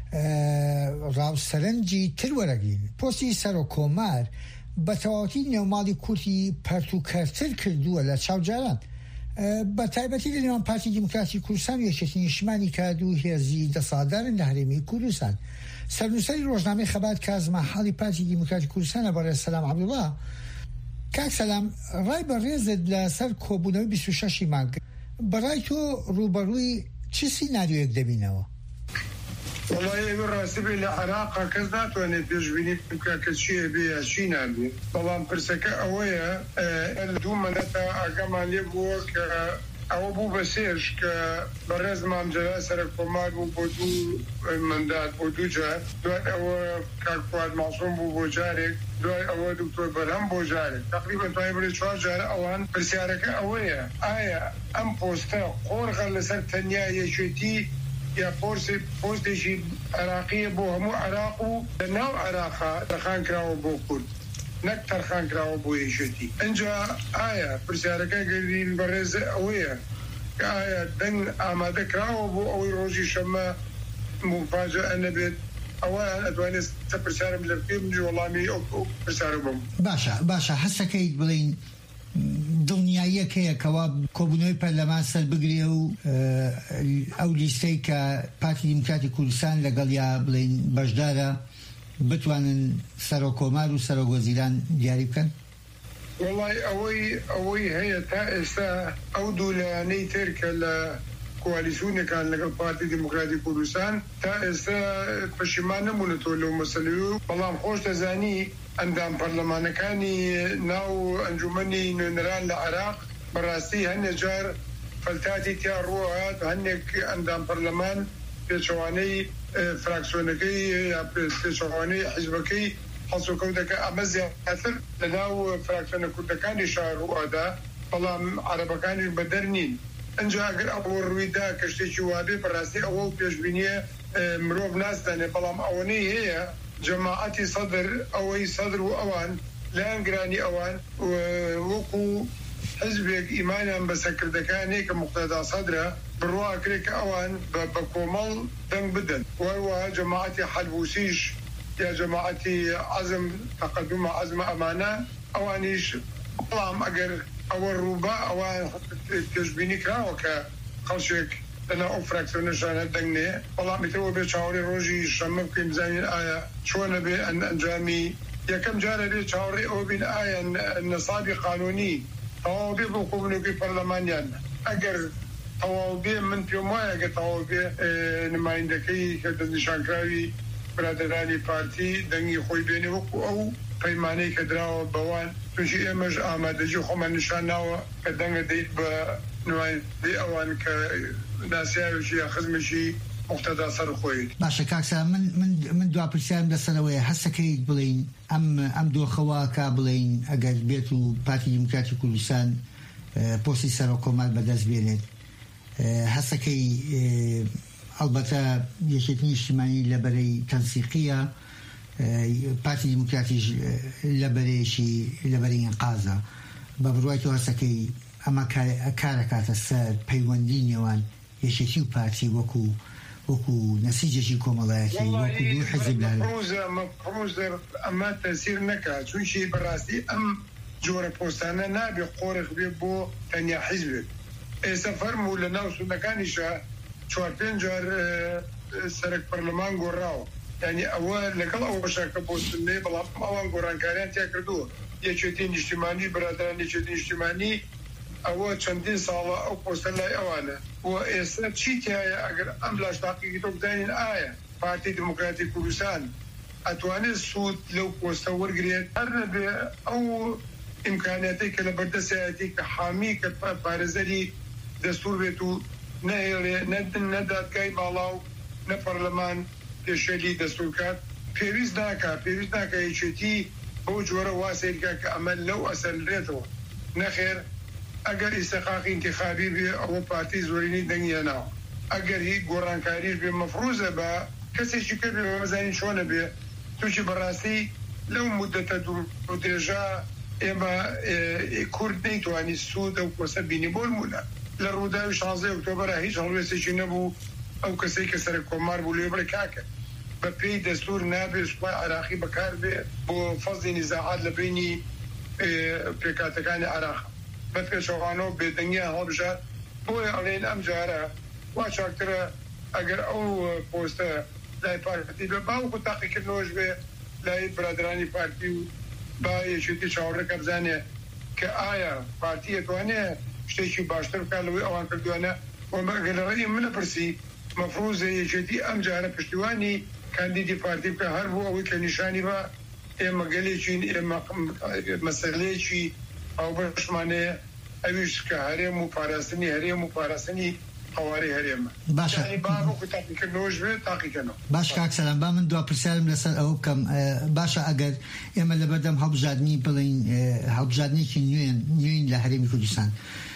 ڕاوسەرنجی تر وەرەگرین پۆستی سەر و کۆمار بە تەواوەتی نێوماڵی کورتی پەرتوکەرتر کردووە لە چاوجاران بە تایبەتی لە نێوان پارتی دیموکراتی کوردستان و یەکێتی نیشتیمانی کادو هێزی دەسەڵاتدارن لە هەرێمی کوردستان. سەرنووسەری ڕۆژنامەی خەبات کازمە حاڵی پارتی دیموکراتی کوردستانە بەڕێز سەلام عەبدوڵڵا. کاک سەلام ڕای بەڕێزت لەسەر کۆبوونەوەی بیست و شەشی مانگ بەڕای تۆ ڕوبەڕووی چ سیناریۆیەک دەبینەوە؟ والله ئێمە ڕاستی بێ لە عێراقا کەس ناتوانێت پێشبینی بکە کە چیە بێ یا چی نابێ بەڵام پرسەکە ئەوەیە دوو مەنەتە ئاگەمان لێ بووە کە ئەوە بوو بە سێش کە بەڕێز مامجەرا سەرە کۆمار بوو بۆ دوو مندات بۆ دوو جار دوای ئەوە کاک فواد مەعسووم بوو بۆ جارێک دوای ئەوە دکتۆر بەرهەم بۆ جارێک تقریبا توانێ بڵێ چوار جارە ئەوان پرسیارەکە ئەوەیە ئایا ئەم پۆستە قۆرغە لەسەر تەنیا یەکێتی یا پۆستێکی عێراقیە بۆ هەموو عێراق و لە ناو عێراقا تەرخان کراوە بۆ کورد نەک تەرخان کراوە بۆ یەکێتی ئەنجا ئایا پرسیارەکە گەردین بەڕێز ئەوەیە کە ئایا دەنگ ئامادە کراوە بۆ ئەوەی ڕۆژی شەمە مفاجئە نەبێت ئەوەیان ئەتوانێت سە پرسیارم لە پێ بنجی وەڵامی ئەو پرسیارە بم. باشە باشە هەستەکەیت بڵین دڵنیاییەک هەیە کەوا کۆبوونەوەی پەرلەمان سەر بگرێ و ئەو لیستەی کە پارتی دیموکراتی کوردستان لەگەڵ یا بڵین بەشدارە بتوانن سەرۆکۆمار و سەرۆکوەزیران دیاری بکەن؟ وەڵای ئەوەی ئەوەی هەیە تا ئێستا ئەو دوو لایەنەی تر کە لە کۆالیسیۆنێکان لەگەڵ پارتی دیموکراتی کوردستان تا ئێستا پەشیمان نەبوونەتەوە لەو مەسەلەی و بەڵام خۆش دەزانی ئەندام پەرلەمانەکانی ناو ئەنجومەنی نوێنەران لە عێراق بەڕاستی هەندێک جار فەلتاتی تیا ڕووهات هەندێک ئەندام پەرلەمان پێچەوانەی فراکسیۆنەکەی یا پێچەوانەی حیزبەکەی حەسوکەوتەکە ئەمە زیاتر لەناو فراکسیۆنە کوردەکانی شارڕوئادا بەڵام عەرەبەکانی بەدەر نین. ئەنجا ئەگەر ئەوە ڕوویدا کە شتێکی وابێ بەڕاستی ئەوە پێشبینیە مرۆڤ ناستانێ، بەڵام ئەوەنەی هەیە جەماعەتی سەدر ئەوەی سەدر و ئەوان لایەن گرانی ئەوان وەکو حزبێک ئیمانیان بە سەرکردەکانێ کە موقتەدا سەدرە بڕواکرێت کە ئەوان بە کۆمەڵ دەنگ بدەن. وەروەها جەماعەتی حەلبوسیش یا جەماعەتی عەزم تەقەدومە عەزمە ئەمانە ئەوانیش، بەڵام ئەگەر ئەوە ڕووبا ئەوان پێشبینی کراوە کە خەڵکێک لەناو ئەو فراکسیۆنەشانە دەنگنێ، بەڵام ئیترەوە بێ چاوەڕێی ڕۆژی شەمە بکەین بزانین ئایا چۆنە بێ ئەنجامی یەکەم جارە بێ چاوەڕێی ئەوە بین ئایا نەسابی قانونی تەواو بێ بۆ کۆبوونەوەی پەرلەمانیان. ئەگەر تەواو بێ من پێم وایە ئەگەر تەواو بێ نمایندەکەی کە دەستنیشانکراوی برادەرانی پارتی دەنگی خۆی بێنێ وەکو ئەو پەیمانەی کە دراوە بەوان، تووشی ئێمەش ئامادەجی خۆمان نیشان ناوە کە دەنگە دەیت بە نمایندەی ئەوان کە ناسیاویشی یا خزمشی مقتەدا سەر خۆیت. باشە کاکسا من من من دوا پرسیارم لەسەرەوەیە هەستەکەیت بڵین ئەم ئەم دۆخەوە کا بڵین ئەگەر بێت و پارتی دیموکراتی کوردستان پۆستی سەرۆکۆمار بەدەست بێنێت، هەستەکەی ئەلبەتە یەکێتی نیشتیمانی لەبەرەی تەنسیقیە، پارتی دیموکراتیش لەبەرەیەکی لەبەرەی ئەنقازە، بە بڕوای تۆ هەستەکەی ئەمە کارەکاتە سەر پەیوەندی نێوان یەکێتی و پارتی وەکو وەکو نەسیجێکی کۆمەڵایەتی وەکو دوو حزب مەفروض ئەمە تەسیر نەکات، چونکی بەڕاستی ئەم جۆرە پۆستانە نابێ قۆڕێک بێ بۆ تەنیا حیزبێک. ئێستا فەرموو لە ناو سوودەکانیشە چوار پێنج جار سەرک پەرلەمان گۆڕاوە، یعنی ئەوە لەگەڵ ئەوەشە کە پۆستنێ بەڵام ئەوان گۆڕانکاریان تیا کردووە. یەکێتی نیشتیمانی برادران یەکێتی نیشتیمانی ئەوە چەندین ساڵە ئەو پۆستە لای ئەوانە و ئێستا چیتیایە ئەگەر ئەم لاشتاقیی تۆ بدانین ئایا پارتی دیموکراتی کوردستان ئەتوانێت سوود لەو پۆستە وەرگێت هەر نەبێ ئەو ئیمکانیەتی کە لە بەردەستایەتی کە حامی کە پارێزەری دەستور بێت و نەهێڵێ نەدادگای باڵاو نە پەرلەمان پێشێلی دەستورکات پێویست ناکە پێویست ناکە یەکێتی بەو جۆرە واسێکە کە ئەمە لەو ئەسەرێتەوە. نەخێر ئەگەر ئیستحقاقی انتخابی بێ ئەوە پارتی زۆرینی دەنگیە ناوە، ئەگەر هیچ گۆڕانکاریش بێ مەفروضە بە کەسێکی کە بێ بەمەزانی چۆنە بێ، تووشی بەڕاستی لەو مودەتە دوو درێژە ئێمە کورد نەیتوانی سوود ئەو پۆستە بینی بۆ نمونە لە ڕووداوی شانزەی ئۆکتۆبەرە هیچ هەڵوێستێکی نەبوو ئەو کەسەی کە سەرک کۆمار بوو لێ بڵێ کاکە بە پێی دەستور نابێ سوپای عراقی بەکار بێ بۆ فەزی نزاعات لە بینی پێکاتەکانی عراق بە پێشەوانەوە بێدەنگیان هەڵبژات. بۆیە ئەڵێن ئەم جارە وا چاکترە ئەگەر ئەو پۆستە لای پارتی بێ باوکو تاقیکردنەوەش بێ لای برادرانی پارتی و با یەکێتی چاوەڕێکە بزانێ کە ئایا پارتی ئەتوانێت شتێکی باشتر بکات لەوەی ئەوان کردوانە. وەگەر لە ڕێی منە پرسی مەفروضە یەکێتی ئەم جارە پشتیوانی کاندیدی پارتی بکە هەر بۆ ئەوەی کە نیشانی بە ئێمە گەلێکین ئێمە مەسەلەیەکی ئەو بەشمانەیە ئەویش کە هەرێم و پاراستنی هەرێم و پاراستنی هەواری هەرێمە. باشە باوەکو تاقیکردنەوەش بێت تاقیکردنەوە. باش کاکسەلام با من دوا پرسیارم لەسەر ئەوە بکەم. باشە ئەگەر ئێمە لە بەردەم هەڵبژاردننی بڵین هەڵبژاردنێکی نوێن نوێن لە هەرێمی کوردستان،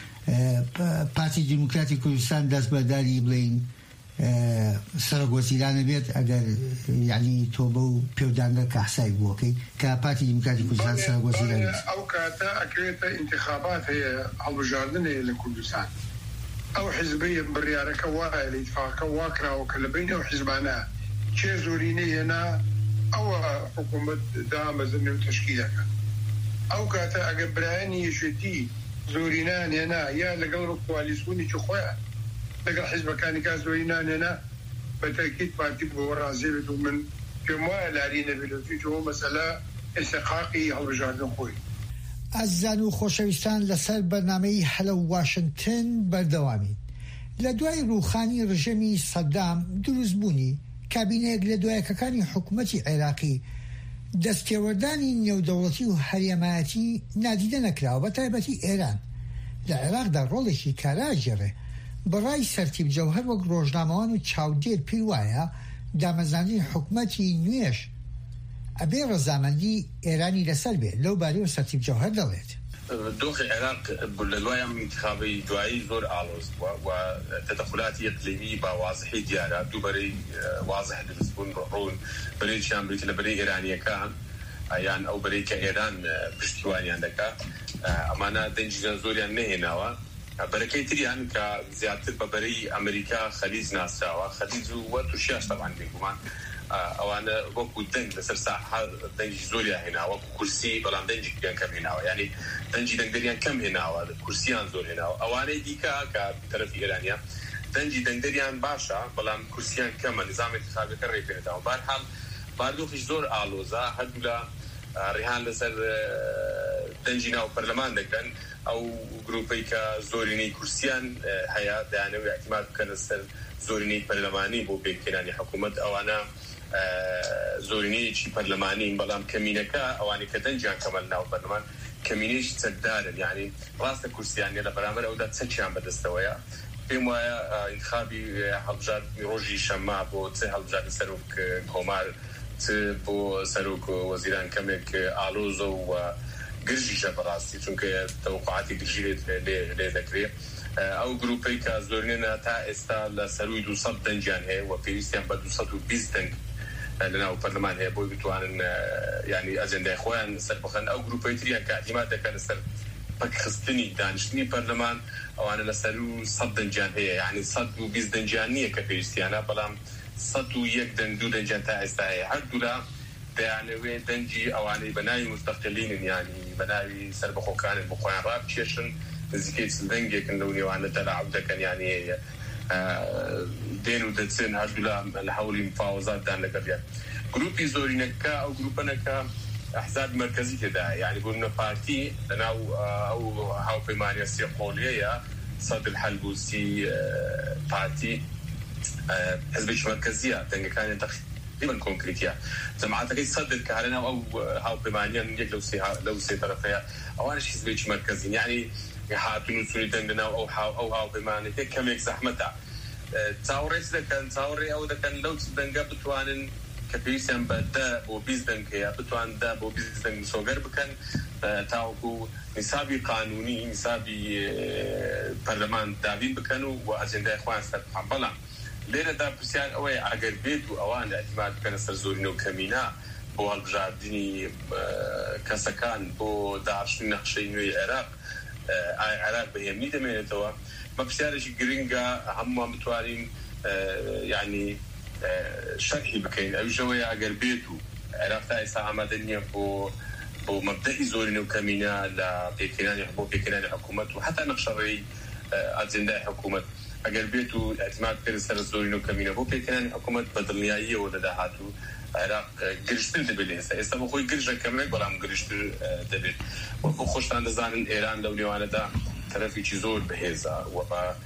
پارتی دیموکراتی کوردستان دەست بەداری بڵین سەرۆکوەزیرانە بێت ئەگەر یعنی تۆ بە و پێودانگە کەحسای بووەکەی کە پارتی دیموکراتی کوردستان سەرۆکوەزیران ئەو کاتە ئەکرێتە ئینتیخابات هەیە هەڵبژاردنەیە لە کوردستان. ئەو حیزبەیە بڕیارەکە وایە لە ئیتفاقەکە واکراوە کە لە بین ئەو حیزبانە چێ زۆرینەی هێنا ئەوە حکوومەت دامەزنێ و تەشکیلەکە. ئەو کاتە ئەگەر برایەنی یەکێتی زۆرینان هێنا یا لەگەڵ کوالیسیۆنێکی خۆیان لەگەڵ حیزبەکانی کا زۆرینان هێنا بە تاکید پارتی بۆ ڕازێ بێت و من پێم وایە لاری نەبێت چونکە مەسەلە ئیستحقاقی هەڵبژاردن خۆی. ئازیزان و خۆشەویستان لەسەر بەرنامەی هەلە واشنگتن بەردەوامین. لە دوای ڕووخانی ڕژەمی سەدام دروستبوونی کابینەیەک لە دوایەکەکانی حکوومەتی عێراقی دەستێوەردانی نێودەوڵەتی و هەرێمایەتی نادیدە نەکراوە، بە تایبەتی ئێران لە عێراقدا ڕۆڵێکی کاراژێڕێ. بەڕای سەرتیب جەوهەر وەک ڕۆژنامەوان و چاودێر پێی وایە دامەزاندنی حکوومەتی نوێش ئەبێ ڕەزامەندی ئێرانی لەسەر بێت لەو بارەی و سەتیب جەوهەر دەڵێت. دۆخی عێراق لە دوایەم انتخابی دوایی زۆر ئاڵۆز بووە و تەدەخلاتی ئیقلیمی با وازحی دیارە دووبەرەی وازح دروست بوون ڕۆن بەرەیشیان بریت لە بەرەی ئێرانیەکان یان ئەو بەرەی کە ئێران پشتیوانیان دەکات ئەمانە دەنجی زۆریان نەهێناوە. بەرەکەی تریان کە زیاتر بە بەرەی ئەمریکا خەلیج ناسراوە خەلیج و وە تووشیاش تەوان بێگومان ئەوانە وەکو دەنگ لەسەر ساحە دەنگی زۆریان هێناوە کورسی بەڵام دەنجیان کەم هێناوە یعنی دەنجی دەنگدەریان کەم هێناوە کورسیان زۆر هێناوە. ئەوانەی دیکە کە تەرەفی ئێرانیە دەنجی دەنگدەریان باشە بەڵام کورسیان کەمە نظامی انتخابەکە ڕێپێنێتەوە. بەرحاڵ باردۆخیش زۆر ئاڵۆزە هەردوو لە ڕێهان لەسەر دەنجی ناو پەرلەمان دەکەن ئەو گروپەی کە زۆرینەی کورسیان هەیە دەیانەوێت اعتیماد بکەن لەسەر زۆرینەی پەرلەمانی بۆ پێکهێنانی حکوومەت ئەوانە زۆرینەیەکی پەرلەمانی بەڵام کەمینەکە ئەوانی کە دەنجیان کەمە ناو پەرلەمان کەمینەیەکی چەکدارن یعنی ڕاستە کورسیانێ لە بەرامبەر ئەودا چەکیان بەدەستەوەیە. پێم وایە انتخابی هەڵبژاردننی ڕۆژی شەممە بۆ چ هەڵبژاردنی سەرۆک کۆمار چ بۆ سەرۆک وەزیران کەمێک ئاڵۆزە و گرژیشە بەڕاستی چونکە تەوقعاتی گرژی لێ دەکرێت. ئەو گروپەی کە زۆرینە تا ئێستا لە سەروی دووسەد دەنجیان هەیە و پێویستیان بە دووسەد و بیست دەنگ لەناو پەرلەمان هەیە بۆی بتوانن ینی ئەجەندای خۆیان سەر بخەن. ئەو گروپەی تریان کە اعتیماد دەکەن لەسەر پەکخستنی دانیشتنی پەرلەمان ئەوانە لە سەر و سەد دەنجیان هەیە یعنی سەد و بیست دەنجیان نییە کە پێویستیانە بەڵام سەد و یەک دەنگ دوو دەنجیان تا ئێستا هەیە. هەردوو لە دەیانەوێت دەنجی ئەوانەی بەناوی مستەقلینن ینی بەناوی سەربەخۆکانن بۆ خۆیان ڕابکێشن نزیکەی دەنگێکن لەو نێوانە تەلاعوب دەکەن یانی دێن و دەچێن هەردوو لە هەوڵی مفاوەزاتدان لەگەڵیان. گروپی زۆرینەکە ئەو گروپەنەکە ئەحزاب مرکزی تێدا یعنی بوونە پارتی لەناو ئەو هاوپەیمانیە سێ قۆڵیەیە سەد الحەلب و سی پارتی حزبێکی مرکزیە دەنگەکانیان تقریباً کۆنکریتیە. جەماعەتەکەی سەدر کە هەرێناو ئەو هاوپەیمانیان یەک لەو سێ تەرەفەیە ئەوانش حزبێکی مرکزین یعنی هاتون و سوری دەنگ لەناو ئەو هاوپەیمانێتێ کەمێک زەحمەتە چاوەڕێ دەکەن چاوەڕێ ئەو دەکەن لەو دەنگە بتوانن کە پێویستیان بە دە بۆ بیست دەنگ هەیە بتوان دە بۆ بیست دەنگ سۆگەر بکەن تاوەکو نیسابی قانونی نیسابی پەرلەمان دابین بکەن و و ئەجەندای خۆیان سەر بخەن. بەڵام لێرەدا پرسیان ئەوەیە ئەگەر بێت و ئەوان ئەعتیماد بکەنە سەر زۆرینە و کەمینە بۆ هەڵبژاردنی کەسەکان بۆ داهاتنی نەخشەی نوێی عێراق عێراق بەهێمنی دەمێنێتەوە. بە پرسیارێکی گرنگە هەمووان بتوانین یعنی شەرحی بکەین ئەویشەوەی ئەگەر بێت و عێراق تا ئێستا ئامادە نییە بۆ بۆ مەبدەئی زۆرینە و کەمینە لە پێکهێنانی بۆ پێکهێنانی حکوومەت و حتا نەخشەڕێی ئەجەندای حکوومەت ئەگەر بێت و ئەعتیماد کرد سەر زۆرینە و کەمینە بۆ پێکهێنانی حکوومەت بە دڵنیاییەوە لە داهاتوو عێراق گرشتر دەبێت ئێستا ئێستا بۆ خۆی گرژە کەمێک بەڵام گرشتر دەبێت. وەکو خۆشتان دەزانن ئێران لەو نێوانەدا تەرەفێکی زۆر بەهێزە و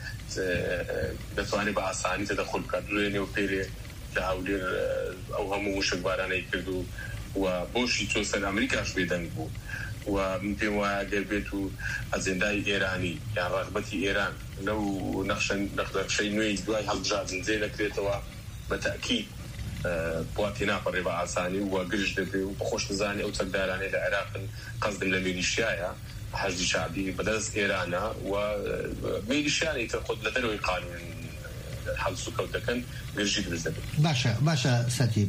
دەتوانێت بە ئاسانی تەدەخل بکات دوێنێ و پێرێ لە هەولێر ئەو هەموو وشکبارانەی کرد و و بۆشی چۆ سەر ئەمریکاش بێدەنگ بوو و من پێم وایە ئەگەر بێت و ئەجەندای ئێرانی یان ڕاغبەتی ئێران لەو نەخشەی نوێی دوای هەڵبژاردن جێ دەکرێتەوە بە تەئکید بوا تێناپەڕێ بە ئاسانی و گرژ دەبێت و بەخۆش دەزانێت ئەو چەکدارانەی لە عێراقن قەزدن لە میلیشیایە حەشدی شعبی بەدەست ئێرانە و میلیشیانی تر خۆت لە دەرەوەی قانون هەڵس و کەوت دەکەن گرژی دروست دەبێت. باشە باشە سەتیب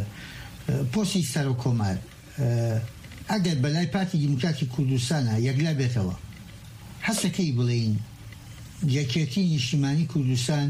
پۆستی سەر و کۆمار ئەگەر بەلای پارتی دیموکراتی کوردستانە یەکلا بێتەوە هەستەکەی بڵێین یەکێتی نیشتیمانی کوردستان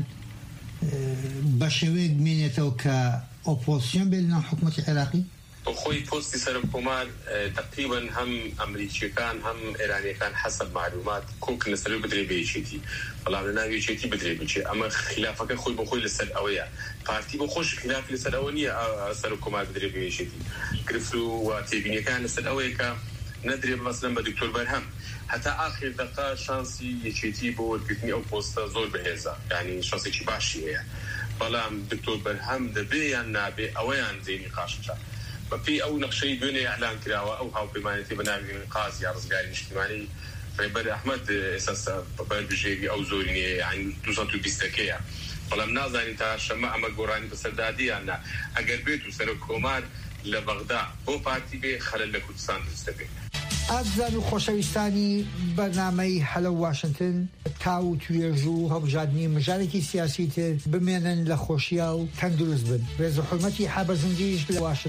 بە شێوەیەک بمێنێتەوە کە ئۆپۆزیسیۆن بێت لەناو حکوومەتی عێراقی؟ خۆی پۆستی سەر و کۆمار تقریبا هەم ئەمریکیەکان هەم ئێرانیەکان حەسەب معلومات کۆکن لەسەر بدرێ بە یەکێتی بەڵام لە ناوی یەکێتی بدرێ بچێ ئەمە خلافەکە خۆی بە خۆی لەسەر ئەوەیە پارتی بە خۆش خلافی لەسەر ئەوە نییە سەر و کۆمار بدرێ بە یەکێتی گرفت و تێبینیەکان لەسەر ئەوەیە کە نەدرێ مەسەلەن بە دکتۆر بەرهەم هەتا ئاخر دەقا شانسی یەکێتی بۆ وەرگرتنی ئەو پۆستە زۆر بەهێزە یعنی شانسێکی باشی هەیە بەڵام دکتۆر بەرهەم دەبێ یان نابێ ئەوەیان زێنی قاشە بەپی ئەو نەخشەی دوێنێ ئەعلان کراوە ئەو هاوپەیمانێتی بە ناوی قاز یا ڕزگاری نیشتیمانی ڕێبەر ئەحمەد ئێستا بەربژێری ئەو زۆرینەیە یعنی دووسەد و بیستەکەیە بەڵام نازانی تا شەمە ئەمە گۆڕانی بەسەردادی یان نا ئەگەر بێت و سەر و کۆمار لە بەغدا بۆ پارتی بێ خەلەل لە کوردستان دروست دەبێت. ئازان و خۆشەویستانی بەرنامەی هەلە واشنگتن تاو توێژ و هەڵبژاردننی مژارێکی سیاسی تر بمێنن لە خۆشییا و تەندروست بن. ڕێز و حورمەتی حابەزنجیش لە واشنگتن